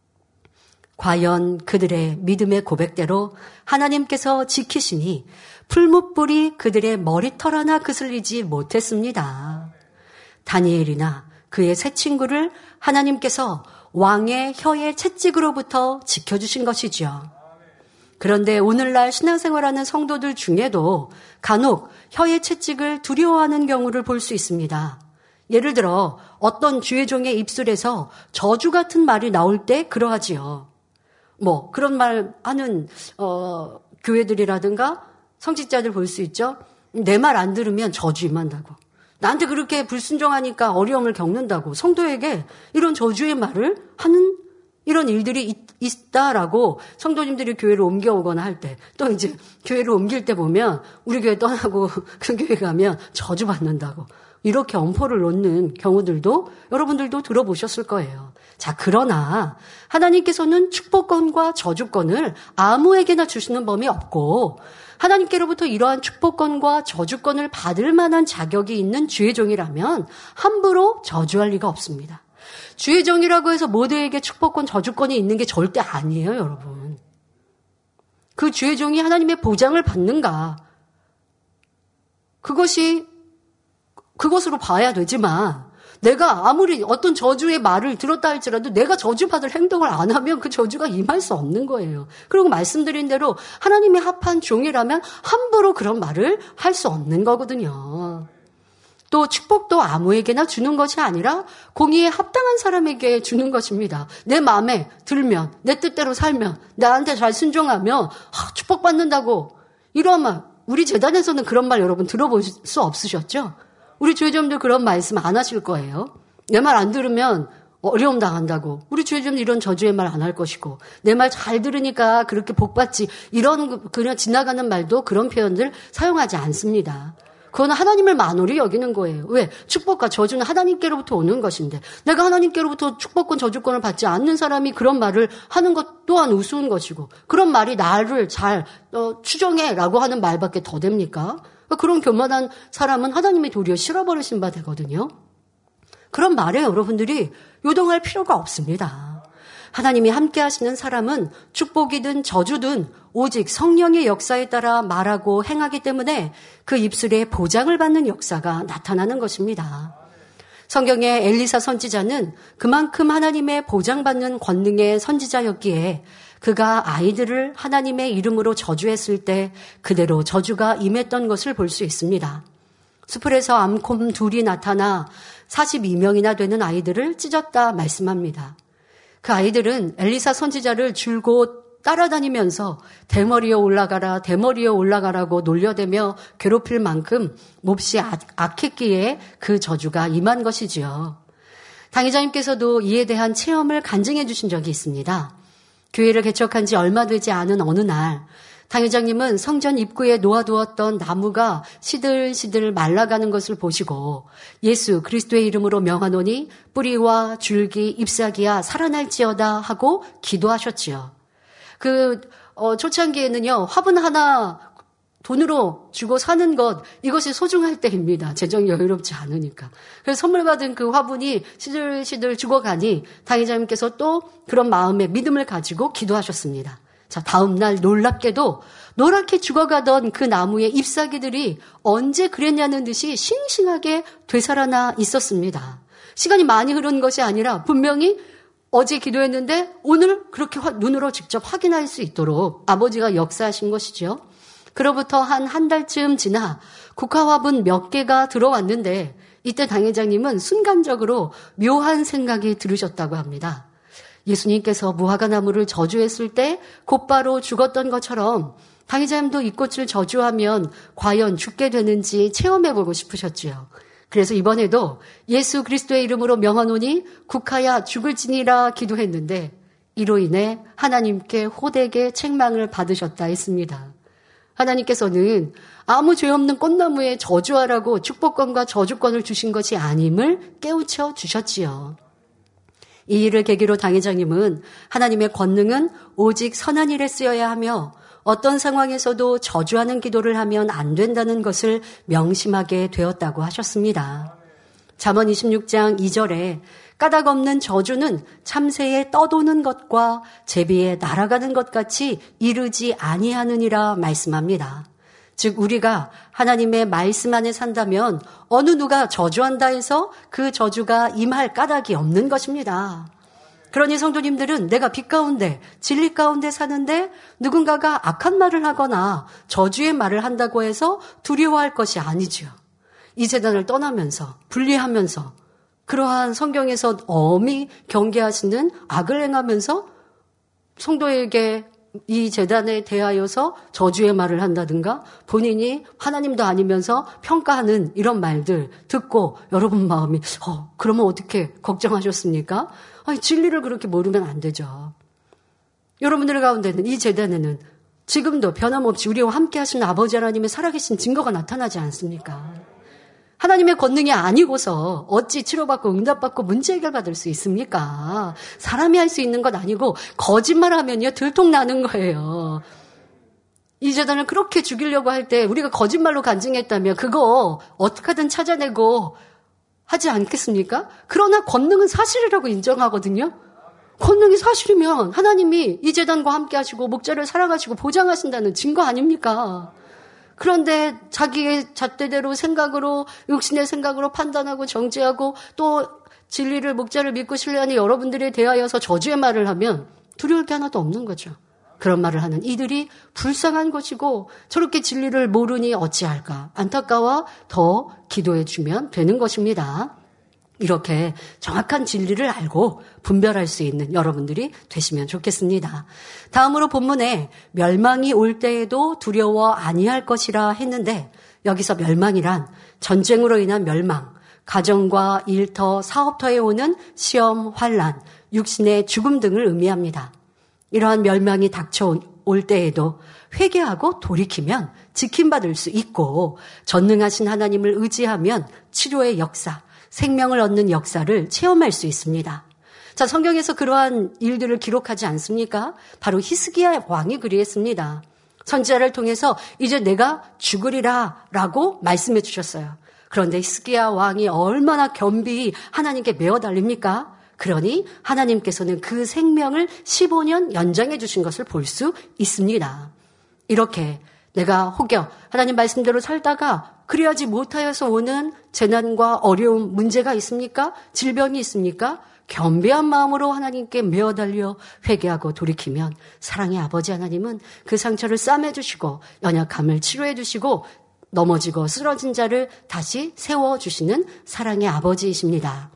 과연 그들의 믿음의 고백대로 하나님께서 지키시니 풀무불이 그들의 머리털 하나 그슬리지 못했습니다. 다니엘이나 그의 새 친구를 하나님께서 왕의 혀의 채찍으로부터 지켜주신 것이죠. 그런데 오늘날 신앙생활하는 성도들 중에도 간혹 혀의 채찍을 두려워하는 경우를 볼 수 있습니다. 예를 들어 어떤 주의 종의 입술에서 저주 같은 말이 나올 때 그러하지요. 그런 말 하는 교회들이라든가 성직자들 볼 수 있죠. 내 말 안 들으면 저주 임한다고. 나한테 그렇게 불순종하니까 어려움을 겪는다고. 성도에게 이런 저주의 말을 하는 이런 일들이 있다라고 성도님들이 교회를 옮겨오거나 할 때, 또 이제 교회를 옮길 때 보면 우리 교회 떠나고 그 교회 가면 저주받는다고 이렇게 엄포를 놓는 경우들도 여러분들도 들어보셨을 거예요. 자, 그러나 하나님께서는 축복권과 저주권을 아무에게나 주시는 법이 없고 하나님께로부터 이러한 축복권과 저주권을 받을 만한 자격이 있는 주의 종이라면 함부로 저주할 리가 없습니다. 주의 종이라고 해서 모두에게 축복권, 저주권이 있는 게 절대 아니에요, 여러분. 그 주의 종이 하나님의 보장을 받는가? 그것으로 봐야 되지만 내가 아무리 어떤 저주의 말을 들었다 할지라도 내가 저주받을 행동을 안 하면 그 저주가 임할 수 없는 거예요. 그리고 말씀드린 대로 하나님의 합한 종이라면 함부로 그런 말을 할 수 없는 거거든요. 또 축복도 아무에게나 주는 것이 아니라 공의에 합당한 사람에게 주는 것입니다. 내 마음에 들면, 내 뜻대로 살면, 나한테 잘 순종하면 축복받는다고. 이런 말, 우리 재단에서는 그런 말 여러분 들어볼 수 없으셨죠? 우리 주의점들 그런 말씀 안 하실 거예요. 내 말 안 들으면 어려움 당한다고. 우리 주의점들 이런 저주의 말 안 할 것이고 내 말 잘 들으니까 그렇게 복받지. 이런 그냥 지나가는 말도 그런 표현들 사용하지 않습니다. 그건 하나님을 만홀히 여기는 거예요. 왜? 축복과 저주는 하나님께로부터 오는 것인데 내가 하나님께로부터 축복권, 저주권을 받지 않는 사람이 그런 말을 하는 것 또한 우스운 것이고 그런 말이 나를 잘 추정해라고 하는 말밖에 더 됩니까? 그런 교만한 사람은 하나님이 도리어 싫어버리신 바 되거든요. 그런 말에 여러분들이 요동할 필요가 없습니다. 하나님이 함께 하시는 사람은 축복이든 저주든 오직 성령의 역사에 따라 말하고 행하기 때문에 그 입술에 보장을 받는 역사가 나타나는 것입니다. 성경의 엘리사 선지자는 그만큼 하나님의 보장받는 권능의 선지자였기에 그가 아이들을 하나님의 이름으로 저주했을 때 그대로 저주가 임했던 것을 볼 수 있습니다. 수풀에서 암곰 둘이 나타나 42명이나 되는 아이들을 찢었다 말씀합니다. 그 아이들은 엘리사 선지자를 줄곧 따라다니면서 대머리에 올라가라, 대머리에 올라가라고 놀려대며 괴롭힐 만큼 몹시 악했기에 그 저주가 임한 것이지요. 당회장님께서도 이에 대한 체험을 간증해 주신 적이 있습니다. 교회를 개척한 지 얼마 되지 않은 어느 날 당회장님은 성전 입구에 놓아두었던 나무가 시들시들 말라가는 것을 보시고 예수 그리스도의 이름으로 명하노니 뿌리와 줄기, 잎사귀야 살아날지어다 하고 기도하셨지요. 초창기에는요, 화분 하나 돈으로 주고 사는 것, 이것이 소중할 때입니다. 재정이 여유롭지 않으니까. 그래서 선물 받은 그 화분이 시들시들 죽어가니 당회장님께서 또 그런 마음에 믿음을 가지고 기도하셨습니다. 자, 다음 날 놀랍게도 노랗게 죽어가던 그 나무의 잎사귀들이 언제 그랬냐는 듯이 싱싱하게 되살아나 있었습니다. 시간이 많이 흐른 것이 아니라 분명히 어제 기도했는데 오늘 그렇게 눈으로 직접 확인할 수 있도록 아버지가 역사하신 것이죠. 그로부터 한 달쯤 지나 국화화분 몇 개가 들어왔는데 이때 당회장님은 순간적으로 묘한 생각이 들으셨다고 합니다. 예수님께서 무화과나무를 저주했을 때 곧바로 죽었던 것처럼 당회장님도 이 꽃을 저주하면 과연 죽게 되는지 체험해보고 싶으셨지요. 그래서 이번에도 예수 그리스도의 이름으로 명하노니 국화야 죽을지니라 기도했는데 이로 인해 하나님께 호되게 책망을 받으셨다 했습니다. 하나님께서는 아무 죄 없는 꽃나무에 저주하라고 축복권과 저주권을 주신 것이 아님을 깨우쳐 주셨지요. 이 일을 계기로 당회장님은 하나님의 권능은 오직 선한 일에 쓰여야 하며 어떤 상황에서도 저주하는 기도를 하면 안 된다는 것을 명심하게 되었다고 하셨습니다. 잠언 26장 2절에 까닭 없는 저주는 참새에 떠도는 것과 제비에 날아가는 것 같이 이르지 아니하느니라 말씀합니다. 즉 우리가 하나님의 말씀 안에 산다면 어느 누가 저주한다 해서 그 저주가 임할 까닭이 없는 것입니다. 그러니 성도님들은 내가 빛 가운데 진리 가운데 사는데 누군가가 악한 말을 하거나 저주의 말을 한다고 해서 두려워할 것이 아니죠. 이 재단을 떠나면서 분리하면서 그러한 성경에서 엄히 경계하시는 악을 행하면서 성도에게 이 재단에 대하여서 저주의 말을 한다든가 본인이 하나님도 아니면서 평가하는 이런 말들 듣고 여러분 마음이 그러면 어떻게 걱정하셨습니까? 아니, 진리를 그렇게 모르면 안 되죠. 여러분들 가운데는 이 재단에는 지금도 변함없이 우리와 함께 하시는 아버지 하나님의 살아계신 증거가 나타나지 않습니까? 하나님의 권능이 아니고서 어찌 치료받고 응답받고 문제 해결받을 수 있습니까? 사람이 할 수 있는 것 아니고 거짓말하면요 들통나는 거예요. 이 재단을 그렇게 죽이려고 할 때 우리가 거짓말로 간증했다면 그거 어떻게든 찾아내고 하지 않겠습니까? 그러나 권능은 사실이라고 인정하거든요. 권능이 사실이면 하나님이 이 재단과 함께 하시고 목자를 살아가시고 보장하신다는 증거 아닙니까? 그런데 자기의 잣대대로 생각으로 육신의 생각으로 판단하고 정죄하고 또 진리를 목자를 믿고 신뢰하는 여러분들에 대하여서 저주의 말을 하면 두려울 게 하나도 없는 거죠. 그런 말을 하는 이들이 불쌍한 것이고 저렇게 진리를 모르니 어찌할까 안타까워 더 기도해 주면 되는 것입니다. 이렇게 정확한 진리를 알고 분별할 수 있는 여러분들이 되시면 좋겠습니다. 다음으로 본문에 멸망이 올 때에도 두려워 아니할 것이라 했는데 여기서 멸망이란 전쟁으로 인한 멸망, 가정과 일터, 사업터에 오는 시험, 환난, 육신의 죽음 등을 의미합니다. 이러한 멸망이 닥쳐올 때에도 회개하고 돌이키면 지킴받을 수 있고 전능하신 하나님을 의지하면 치료의 역사, 생명을 얻는 역사를 체험할 수 있습니다. 자, 성경에서 그러한 일들을 기록하지 않습니까? 바로 히스기야 왕이 그리했습니다. 선지자를 통해서 이제 내가 죽으리라 라고 말씀해 주셨어요. 그런데 히스기야 왕이 얼마나 겸비히 하나님께 매어 달립니까? 그러니 하나님께서는 그 생명을 15년 연장해 주신 것을 볼 수 있습니다. 이렇게 내가 혹여 하나님 말씀대로 살다가 그리하지 못하여서 오는 재난과 어려움, 문제가 있습니까? 질병이 있습니까? 겸비한 마음으로 하나님께 매어 달려 회개하고 돌이키면 사랑의 아버지 하나님은 그 상처를 싸매주시고 연약함을 치료해주시고 넘어지고 쓰러진 자를 다시 세워주시는 사랑의 아버지이십니다.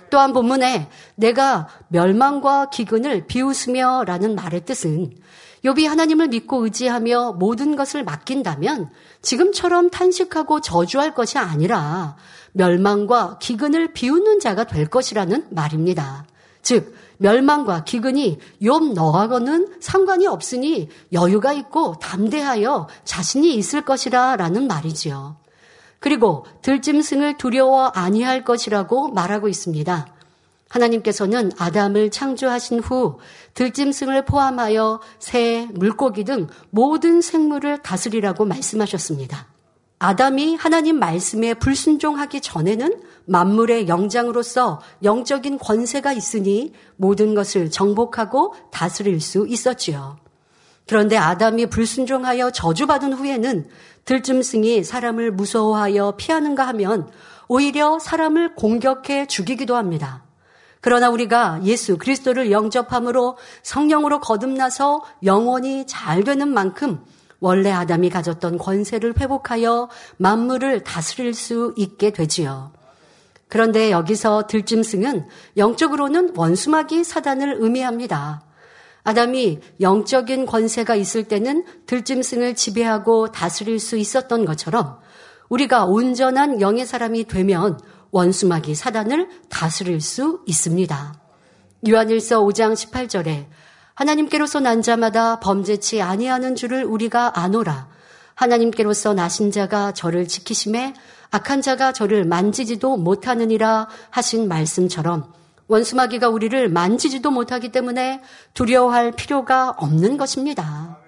또한 본문에 내가 멸망과 기근을 비웃으며 라는 말의 뜻은 욥이 하나님을 믿고 의지하며 모든 것을 맡긴다면 지금처럼 탄식하고 저주할 것이 아니라 멸망과 기근을 비웃는 자가 될 것이라는 말입니다. 즉 멸망과 기근이 욥 너하고는 상관이 없으니 여유가 있고 담대하여 자신이 있을 것이라 라는 말이지요. 그리고 들짐승을 두려워 아니할 것이라고 말하고 있습니다. 하나님께서는 아담을 창조하신 후 들짐승을 포함하여 새, 물고기 등 모든 생물을 다스리라고 말씀하셨습니다. 아담이 하나님 말씀에 불순종하기 전에는 만물의 영장으로서 영적인 권세가 있으니 모든 것을 정복하고 다스릴 수 있었지요. 그런데 아담이 불순종하여 저주받은 후에는 들짐승이 사람을 무서워하여 피하는가 하면 오히려 사람을 공격해 죽이기도 합니다. 그러나 우리가 예수 그리스도를 영접함으로 성령으로 거듭나서 영원히 잘 되는 만큼 원래 아담이 가졌던 권세를 회복하여 만물을 다스릴 수 있게 되지요. 그런데 여기서 들짐승은 영적으로는 원수마귀 사단을 의미합니다. 아담이 영적인 권세가 있을 때는 들짐승을 지배하고 다스릴 수 있었던 것처럼 우리가 온전한 영의 사람이 되면 원수마귀 사단을 다스릴 수 있습니다. 요한일서 5장 18절에 하나님께로서 난 자마다 범죄치 아니하는 줄을 우리가 아노라. 하나님께로서 나신 자가 저를 지키심에 악한 자가 저를 만지지도 못하느니라 하신 말씀처럼 원수마귀가 우리를 만지지도 못하기 때문에 두려워할 필요가 없는 것입니다.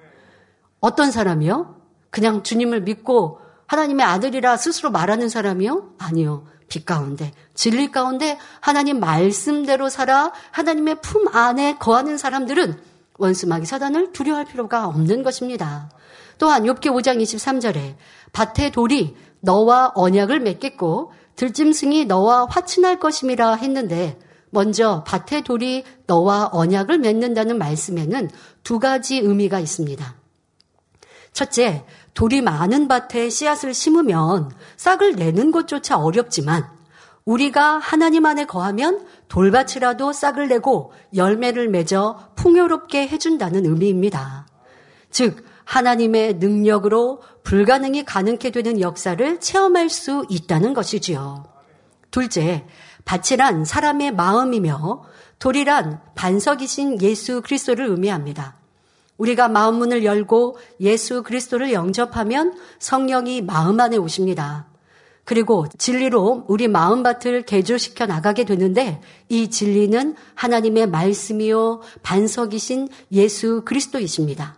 어떤 사람이요? 그냥 주님을 믿고 하나님의 아들이라 스스로 말하는 사람이요? 아니요. 빛 가운데, 진리 가운데 하나님 말씀대로 살아 하나님의 품 안에 거하는 사람들은 원수마귀 사단을 두려워할 필요가 없는 것입니다. 또한 욥기 5장 23절에 밭의 돌이 너와 언약을 맺겠고 들짐승이 너와 화친할 것임이라 했는데 먼저 밭의 돌이 너와 언약을 맺는다는 말씀에는 두 가지 의미가 있습니다. 첫째, 돌이 많은 밭에 씨앗을 심으면 싹을 내는 것조차 어렵지만 우리가 하나님 안에 거하면 돌밭이라도 싹을 내고 열매를 맺어 풍요롭게 해준다는 의미입니다. 즉 하나님의 능력으로 불가능이 가능케 되는 역사를 체험할 수 있다는 것이지요. 둘째, 밭이란 사람의 마음이며 돌이란 반석이신 예수 그리스도를 의미합니다. 우리가 마음문을 열고 예수 그리스도를 영접하면 성령이 마음 안에 오십니다. 그리고 진리로 우리 마음밭을 개조시켜 나가게 되는데 이 진리는 하나님의 말씀이요 반석이신 예수 그리스도이십니다.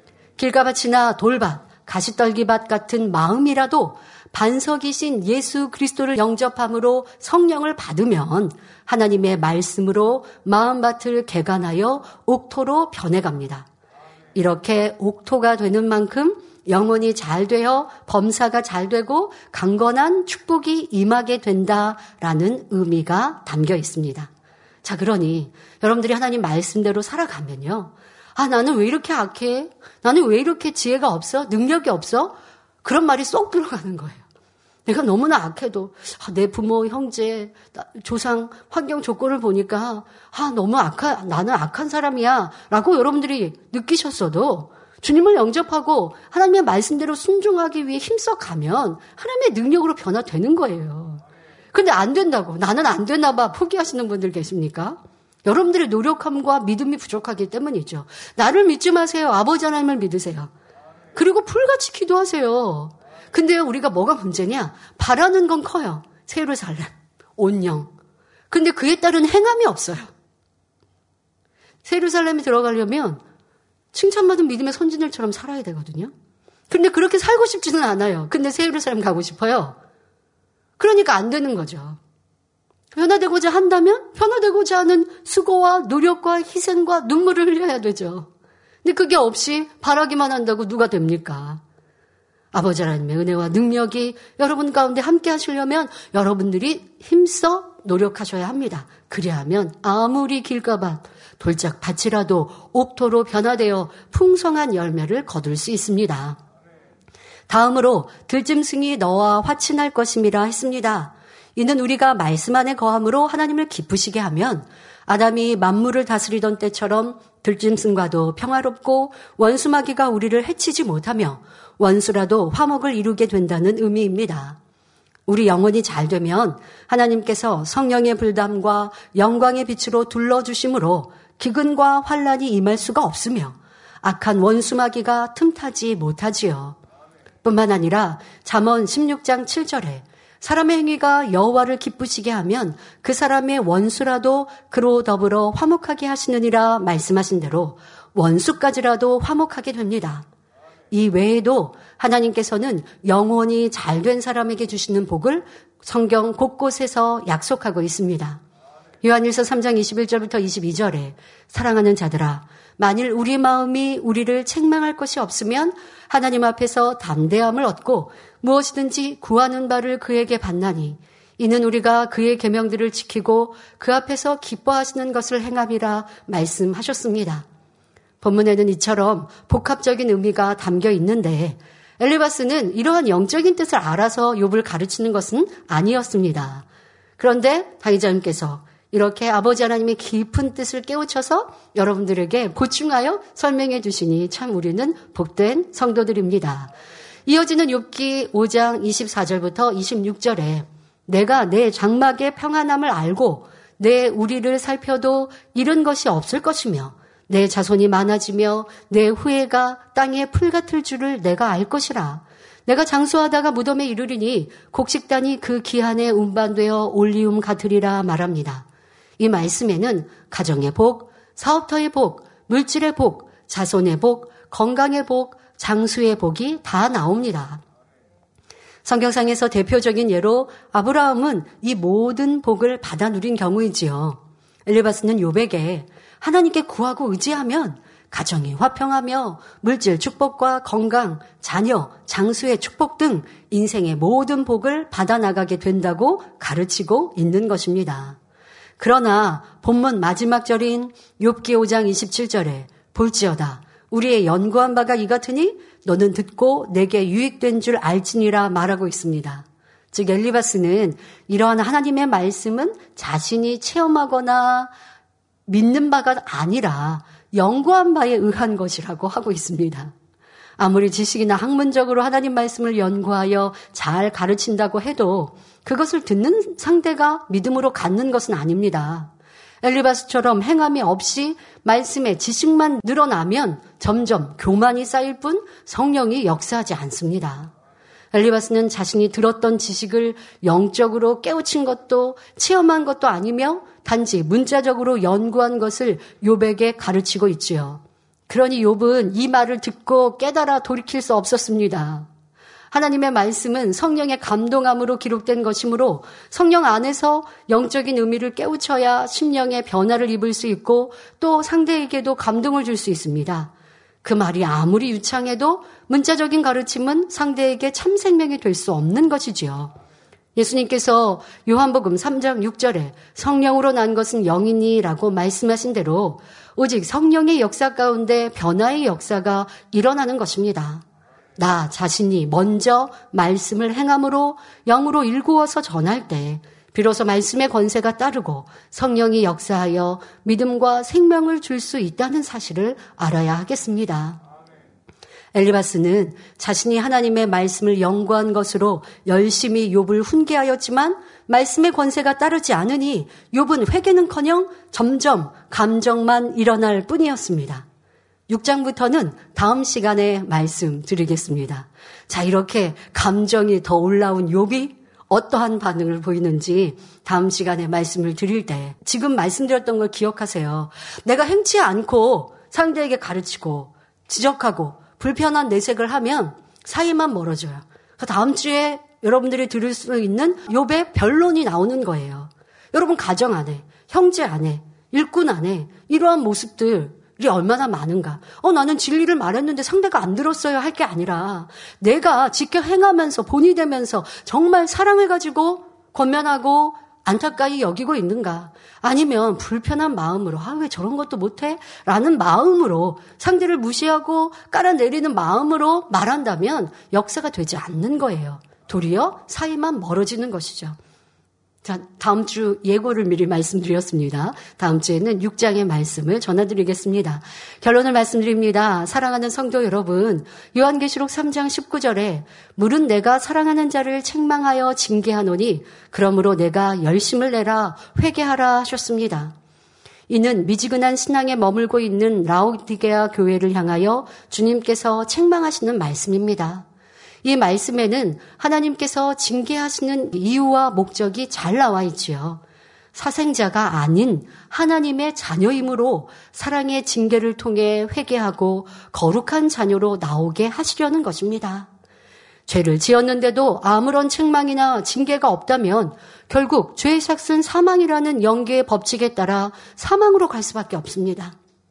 길가밭이나 돌밭, 가시떨기밭 같은 마음이라도 반석이신 예수 그리스도를 영접함으로 성령을 받으면 하나님의 말씀으로 마음밭을 개간하여 옥토로 변해갑니다. 이렇게 옥토가 되는 만큼 영혼이 잘 되어 범사가 잘 되고 강건한 축복이 임하게 된다라는 의미가 담겨 있습니다. 자, 그러니 여러분들이 하나님 말씀대로 살아가면요. 아, 나는 왜 이렇게 악해? 나는 왜 이렇게 지혜가 없어? 능력이 없어? 그런 말이 쏙 들어가는 거예요. 내가 너무나 악해도 내 부모, 형제, 조상, 환경 조건을 보니까 너무 나는 악한 사람이야 라고 여러분들이 느끼셨어도 주님을 영접하고 하나님의 말씀대로 순종하기 위해 힘써가면 하나님의 능력으로 변화되는 거예요. 근데 안 된다고 나는 안 되나 봐 포기하시는 분들 계십니까? 여러분들의 노력함과 믿음이 부족하기 때문이죠. 나를 믿지 마세요. 아버지 하나님을 믿으세요. 그리고 풀같이 기도하세요. 근데 우리가 뭐가 문제냐? 바라는 건 커요. 새 예루살렘, 온영. 근데 그에 따른 행함이 없어요. 새 예루살렘에 들어가려면 칭찬받은 믿음의 선진들처럼 살아야 되거든요. 근데 그렇게 살고 싶지는 않아요. 근데 새 예루살렘 가고 싶어요. 그러니까 안 되는 거죠. 변화되고자 한다면 변화되고자 하는 수고와 노력과 희생과 눈물을 흘려야 되죠. 근데 그게 없이 바라기만 한다고 누가 됩니까? 아버지 하나님의 은혜와 능력이 여러분 가운데 함께 하시려면 여러분들이 힘써 노력하셔야 합니다. 그리하면 아무리 길가밭, 돌짝밭이라도 옥토로 변화되어 풍성한 열매를 거둘 수 있습니다. 다음으로 들짐승이 너와 화친할 것임이라 했습니다. 이는 우리가 말씀 안에 거함으로 하나님을 기쁘시게 하면 아담이 만물을 다스리던 때처럼 들짐승과도 평화롭고 원수마귀가 우리를 해치지 못하며 원수라도 화목을 이루게 된다는 의미입니다. 우리 영혼이 잘 되면 하나님께서 성령의 불담과 영광의 빛으로 둘러주심으로 기근과 환란이 임할 수가 없으며 악한 원수마귀가 틈타지 못하지요. 뿐만 아니라 잠언 16장 7절에 사람의 행위가 여호와를 기쁘시게 하면 그 사람의 원수라도 그로 더불어 화목하게 하시느니라 말씀하신 대로 원수까지라도 화목하게 됩니다. 이 외에도 하나님께서는 영혼이 잘된 사람에게 주시는 복을 성경 곳곳에서 약속하고 있습니다. 요한일서 3장 21절부터 22절에 사랑하는 자들아 만일 우리 마음이 우리를 책망할 것이 없으면 하나님 앞에서 담대함을 얻고 무엇이든지 구하는 바를 그에게 받나니 이는 우리가 그의 계명들을 지키고 그 앞에서 기뻐하시는 것을 행함이라 말씀하셨습니다. 본문에는 이처럼 복합적인 의미가 담겨 있는데 엘리바스는 이러한 영적인 뜻을 알아서 욥을 가르치는 것은 아니었습니다. 그런데 당의자님께서 이렇게 아버지 하나님의 깊은 뜻을 깨우쳐서 여러분들에게 보충하여 설명해 주시니 참 우리는 복된 성도들입니다. 이어지는 욥기 5장 24절부터 26절에 내가 내 장막의 평안함을 알고 내 우리를 살펴도 잃은 것이 없을 것이며 내 자손이 많아지며 내 후예가 땅에 풀 같을 줄을 내가 알 것이라. 내가 장수하다가 무덤에 이르리니 곡식단이 그 기한에 운반되어 올리움 같으리라 말합니다. 이 말씀에는 가정의 복, 사업터의 복, 물질의 복, 자손의 복, 건강의 복, 장수의 복이 다 나옵니다. 성경상에서 대표적인 예로 아브라함은 이 모든 복을 받아 누린 경우이지요. 엘리바스는 욥에게 하나님께 구하고 의지하면 가정이 화평하며 물질 축복과 건강, 자녀, 장수의 축복 등 인생의 모든 복을 받아나가게 된다고 가르치고 있는 것입니다. 그러나 본문 마지막 절인 욥기 5장 27절에 볼지어다 우리의 연구한 바가 이 같으니 너는 듣고 내게 유익된 줄 알지니라 말하고 있습니다. 즉 엘리바스는 이러한 하나님의 말씀은 자신이 체험하거나 믿는 바가 아니라 연구한 바에 의한 것이라고 하고 있습니다. 아무리 지식이나 학문적으로 하나님 말씀을 연구하여 잘 가르친다고 해도 그것을 듣는 상대가 믿음으로 갖는 것은 아닙니다. 엘리바스처럼 행함이 없이 말씀의 지식만 늘어나면 점점 교만이 쌓일 뿐 성령이 역사하지 않습니다. 엘리바스는 자신이 들었던 지식을 영적으로 깨우친 것도 체험한 것도 아니며 단지 문자적으로 연구한 것을 욥에게 가르치고 있지요. 그러니 욥은 이 말을 듣고 깨달아 돌이킬 수 없었습니다. 하나님의 말씀은 성령의 감동함으로 기록된 것이므로 성령 안에서 영적인 의미를 깨우쳐야 심령의 변화를 입을 수 있고 또 상대에게도 감동을 줄 수 있습니다. 그 말이 아무리 유창해도 문자적인 가르침은 상대에게 참 생명이 될 수 없는 것이지요. 예수님께서 요한복음 3장 6절에 성령으로 난 것은 영이니라고 말씀하신 대로 오직 성령의 역사 가운데 변화의 역사가 일어나는 것입니다. 나 자신이 먼저 말씀을 행함으로 영으로 일구어서 전할 때 비로소 말씀의 권세가 따르고 성령이 역사하여 믿음과 생명을 줄 수 있다는 사실을 알아야 하겠습니다. 엘리바스는 자신이 하나님의 말씀을 연구한 것으로 열심히 욥을 훈계하였지만 말씀의 권세가 따르지 않으니 욥은 회개는커녕 점점 감정만 일어날 뿐이었습니다. 6장부터는 다음 시간에 말씀드리겠습니다. 자, 이렇게 감정이 더 올라온 욥이 어떠한 반응을 보이는지 다음 시간에 말씀을 드릴 때 지금 말씀드렸던 걸 기억하세요. 내가 행치 않고 상대에게 가르치고 지적하고 불편한 내색을 하면 사이만 멀어져요. 다음 주에 여러분들이 들을 수 있는 욥의 변론이 나오는 거예요. 여러분 가정 안에, 형제 안에, 일꾼 안에 이러한 모습들이 얼마나 많은가. 나는 진리를 말했는데 상대가 안 들었어요 할 게 아니라 내가 직접 행하면서 본이 되면서 정말 사랑을 가지고 권면하고 안타까이 여기고 있는가. 아니면 불편한 마음으로 왜 저런 것도 못해? 라는 마음으로 상대를 무시하고 깔아내리는 마음으로 말한다면 역사가 되지 않는 거예요. 도리어 사이만 멀어지는 것이죠. 자, 다음 주 예고를 미리 말씀드렸습니다. 다음 주에는 6장의 말씀을 전해드리겠습니다. 결론을 말씀드립니다. 사랑하는 성도 여러분, 요한계시록 3장 19절에 물은 내가 사랑하는 자를 책망하여 징계하노니 그러므로 내가 열심을 내라 회개하라 하셨습니다. 이는 미지근한 신앙에 머물고 있는 라오디게아 교회를 향하여 주님께서 책망하시는 말씀입니다. 이 말씀에는 하나님께서 징계하시는 이유와 목적이 잘 나와 있지요. 사생자가 아닌 하나님의 자녀이므로 사랑의 징계를 통해 회개하고 거룩한 자녀로 나오게 하시려는 것입니다. 죄를 지었는데도 아무런 책망이나 징계가 없다면 결국 죄의 삭은 사망이라는 영계의 법칙에 따라 사망으로 갈 수밖에 없습니다.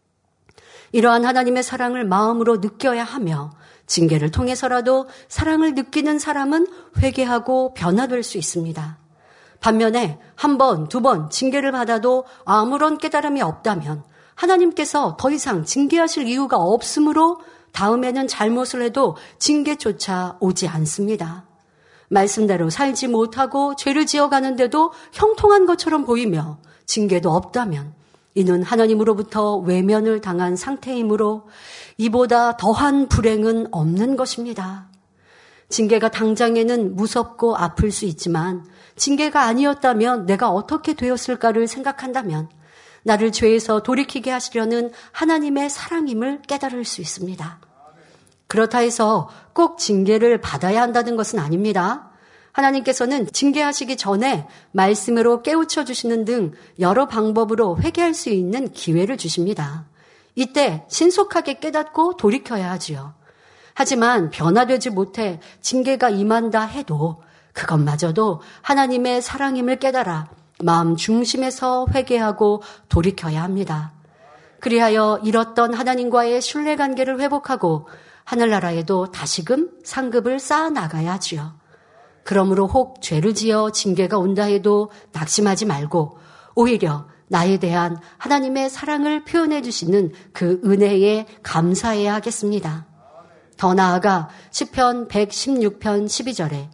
이러한 하나님의 사랑을 마음으로 느껴야 하며 징계를 통해서라도 사랑을 느끼는 사람은 회개하고 변화될 수 있습니다. 반면에 한 번, 두 번 징계를 받아도 아무런 깨달음이 없다면 하나님께서 더 이상 징계하실 이유가 없으므로 다음에는 잘못을 해도 징계조차 오지 않습니다. 말씀대로 살지 못하고 죄를 지어가는데도 형통한 것처럼 보이며 징계도 없다면 이는 하나님으로부터 외면을 당한 상태이므로 이보다 더한 불행은 없는 것입니다. 징계가 당장에는 무섭고 아플 수 있지만 징계가 아니었다면 내가 어떻게 되었을까를 생각한다면 나를 죄에서 돌이키게 하시려는 하나님의 사랑임을 깨달을 수 있습니다. 그렇다 해서 꼭 징계를 받아야 한다는 것은 아닙니다. 하나님께서는 징계하시기 전에 말씀으로 깨우쳐 주시는 등 여러 방법으로 회개할 수 있는 기회를 주십니다. 이때 신속하게 깨닫고 돌이켜야 하지요. 하지만 변화되지 못해 징계가 임한다 해도 그것마저도 하나님의 사랑임을 깨달아 마음 중심에서 회개하고 돌이켜야 합니다. 그리하여 잃었던 하나님과의 신뢰관계를 회복하고 하늘나라에도 다시금 상급을 쌓아 나가야 하지요. 그러므로 혹 죄를 지어 징계가 온다 해도 낙심하지 말고 오히려 나에 대한 하나님의 사랑을 표현해 주시는 그 은혜에 감사해야 하겠습니다. 더 나아가 시편 116편 12절에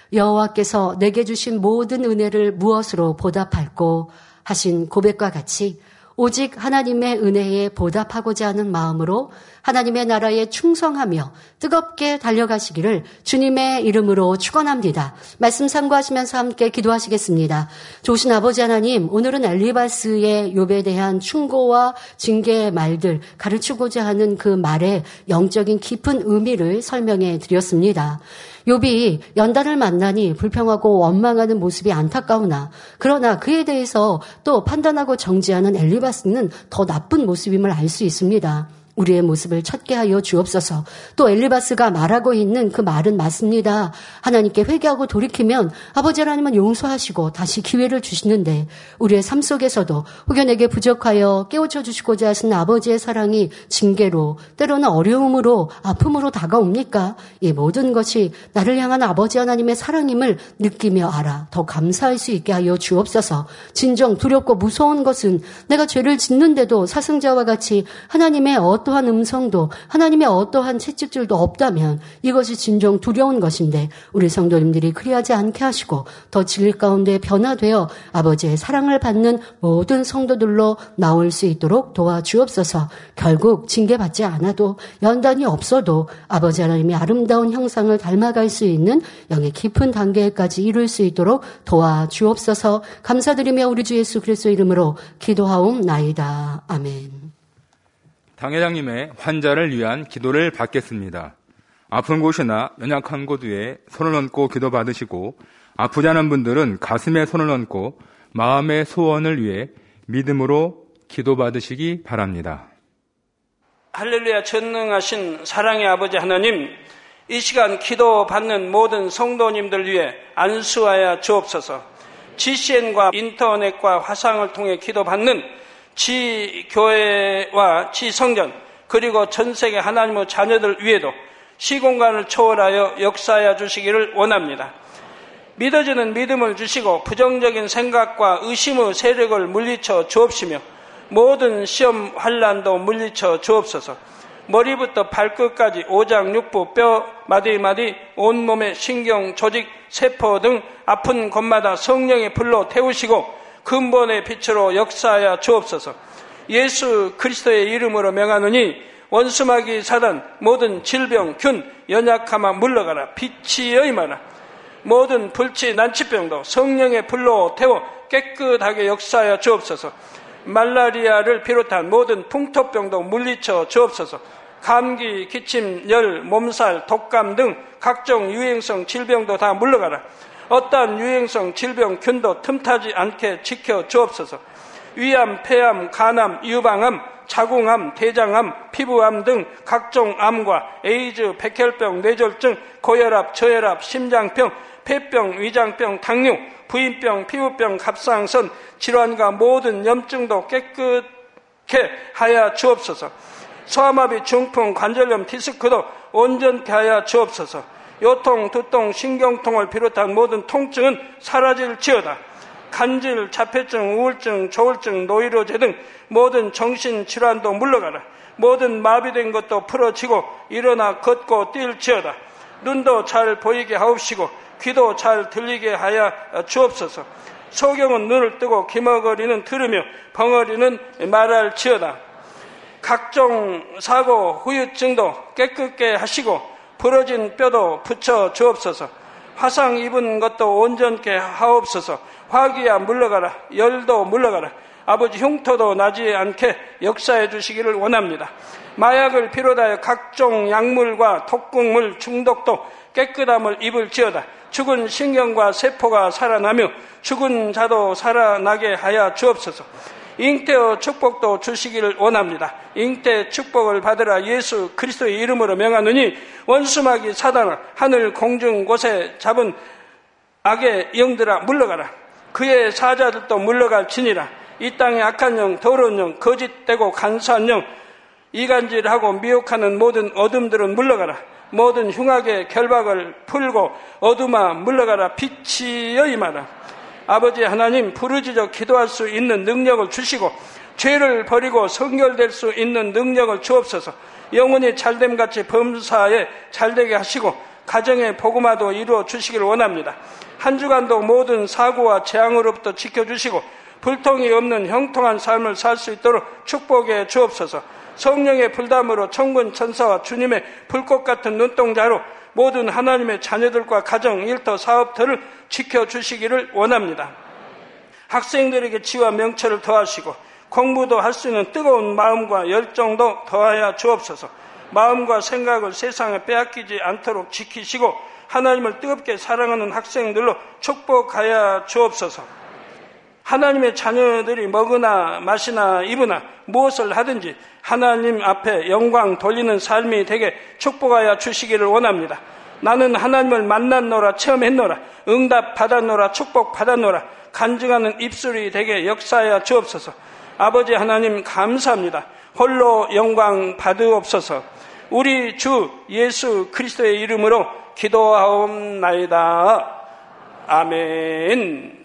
여호와께서 내게 주신 모든 은혜를 무엇으로 보답할꼬 하신 고백과 같이 오직 하나님의 은혜에 보답하고자 하는 마음으로 하나님의 나라에 충성하며 뜨겁게 달려가시기를 주님의 이름으로 축원합니다. 말씀 참고하시면서 함께 기도하시겠습니다. 좋으신 아버지 하나님, 오늘은 엘리바스의 욥에 대한 충고와 징계의 말들 가르치고자 하는 그 말의 영적인 깊은 의미를 설명해 드렸습니다. 욥이 연단을 만나니 불평하고 원망하는 모습이 안타까우나 그러나 그에 대해서 또 판단하고 정지하는 엘리바스는 더 나쁜 모습임을 알 수 있습니다. 우리의 모습을 찾게 하여 주옵소서. 또 엘리바스가 말하고 있는 그 말은 맞습니다. 하나님께 회개하고 돌이키면 아버지 하나님은 용서하시고 다시 기회를 주시는데 우리의 삶 속에서도 혹여내게 부족하여 깨우쳐 주시고자 하신 아버지의 사랑이 징계로 때로는 어려움으로 아픔으로 다가옵니까? 이 모든 것이 나를 향한 아버지 하나님의 사랑임을 느끼며 알아 더 감사할 수 있게 하여 주옵소서. 진정 두렵고 무서운 것은 내가 죄를 짓는데도 사승자와 같이 하나님의 어떠한 음성도 하나님의 어떠한 채찍질도 없다면 이것이 진정 두려운 것인데 우리 성도님들이 그리하지 않게 하시고 더 진리 가운데 변화되어 아버지의 사랑을 받는 모든 성도들로 나올 수 있도록 도와주옵소서. 결국 징계받지 않아도 연단이 없어도 아버지 하나님의 아름다운 형상을 닮아갈 수 있는 영의 깊은 단계까지 이룰 수 있도록 도와주옵소서. 감사드리며 우리 주 예수 그리스도의 이름으로 기도하옵나이다. 아멘. 당회장님의 환자를 위한 기도를 받겠습니다. 아픈 곳이나 연약한 곳 위에 손을 얹고 기도 받으시고 아프지 않은 분들은 가슴에 손을 얹고 마음의 소원을 위해 믿음으로 기도 받으시기 바랍니다. 할렐루야. 전능하신 사랑의 아버지 하나님, 이 시간 기도 받는 모든 성도님들 위해 안수하여 주옵소서. GCN과 인터넷과 화상을 통해 기도 받는 지교회와 지성전 그리고 전세계 하나님의 자녀들 위에도 시공간을 초월하여 역사하여 주시기를 원합니다. 믿어지는 믿음을 주시고 부정적인 생각과 의심의 세력을 물리쳐 주옵시며 모든 시험 환난도 물리쳐 주옵소서. 머리부터 발끝까지 오장육부, 뼈, 마디마디, 온몸의 신경, 조직, 세포 등 아픈 곳마다 성령의 불로 태우시고 근본의 빛으로 역사하여 주옵소서. 예수 그리스도의 이름으로 명하노니 원수마귀 사단 모든 질병, 균, 연약함아 물러가라. 빛이 여임하라. 모든 불치, 난치병도 성령의 불로 태워 깨끗하게 역사하여 주옵소서. 말라리아를 비롯한 모든 풍토병도 물리쳐 주옵소서. 감기, 기침, 열, 몸살, 독감 등 각종 유행성 질병도 다 물러가라. 어떠한 유행성 질병, 균도 틈타지 않게 지켜 주옵소서. 위암, 폐암, 간암, 유방암, 자궁암, 대장암, 피부암 등 각종 암과 에이즈, 백혈병, 뇌졸중, 고혈압, 저혈압, 심장병, 폐병, 위장병, 당뇨, 부인병, 피부병, 갑상선, 질환과 모든 염증도 깨끗게 하여 주옵소서. 소아마비, 중풍, 관절염, 디스크도 온전케 하여 주옵소서. 요통, 두통, 신경통을 비롯한 모든 통증은 사라질지어다. 간질, 자폐증, 우울증, 조울증, 노이로제 등 모든 정신질환도 물러가라. 모든 마비된 것도 풀어지고 일어나 걷고 뛸지어다. 눈도 잘 보이게 하옵시고 귀도 잘 들리게 하여 주옵소서. 소경은 눈을 뜨고 기머거리는 들으며 벙어리는 말할지어다. 각종 사고, 후유증도 깨끗게 하시고 부러진 뼈도 붙여 주옵소서. 화상 입은 것도 온전케 하옵소서. 화기야 물러가라. 열도 물러가라. 아버지 흉터도 나지 않게 역사해 주시기를 원합니다. 마약을 비롯하여 각종 약물과 독극물 중독도 깨끗함을 입을지어다. 죽은 신경과 세포가 살아나며 죽은 자도 살아나게 하여 주옵소서. 잉태의 축복도 주시기를 원합니다. 잉태 축복을 받으라. 예수 그리스도의 이름으로 명하노니 원수마귀 사단아 하늘 공중 곳에 잡은 악의 영들아 물러가라. 그의 사자들도 물러갈지니라. 이 땅의 악한 영, 더러운 영, 거짓되고 간사한 영, 이간질하고 미혹하는 모든 어둠들은 물러가라. 모든 흉악의 결박을 풀고 어둠아 물러가라. 빛이 여임하라. 아버지 하나님, 부르짖어 기도할 수 있는 능력을 주시고 죄를 버리고 성결될 수 있는 능력을 주옵소서. 영혼이 잘됨같이 범사에 잘되게 하시고 가정의 복음화도 이루어 주시길 원합니다. 한 주간도 모든 사고와 재앙으로부터 지켜주시고 불통이 없는 형통한 삶을 살 수 있도록 축복해 주옵소서. 성령의 불담으로 천군 천사와 주님의 불꽃 같은 눈동자로 모든 하나님의 자녀들과 가정, 일터, 사업들을 지켜주시기를 원합니다. 학생들에게 지와 명철을 더하시고 공부도 할 수 있는 뜨거운 마음과 열정도 더하여 주옵소서. 마음과 생각을 세상에 빼앗기지 않도록 지키시고 하나님을 뜨겁게 사랑하는 학생들로 축복하여 주옵소서. 하나님의 자녀들이 먹으나 마시나 입으나 무엇을 하든지 하나님 앞에 영광 돌리는 삶이 되게 축복하여 주시기를 원합니다. 나는 하나님을 만났노라, 체험했노라, 응답 받았노라, 축복 받았노라, 간증하는 입술이 되게 역사하여 주옵소서. 아버지 하나님 감사합니다. 홀로 영광 받으옵소서. 우리 주 예수 그리스도의 이름으로 기도하옵나이다. 아멘.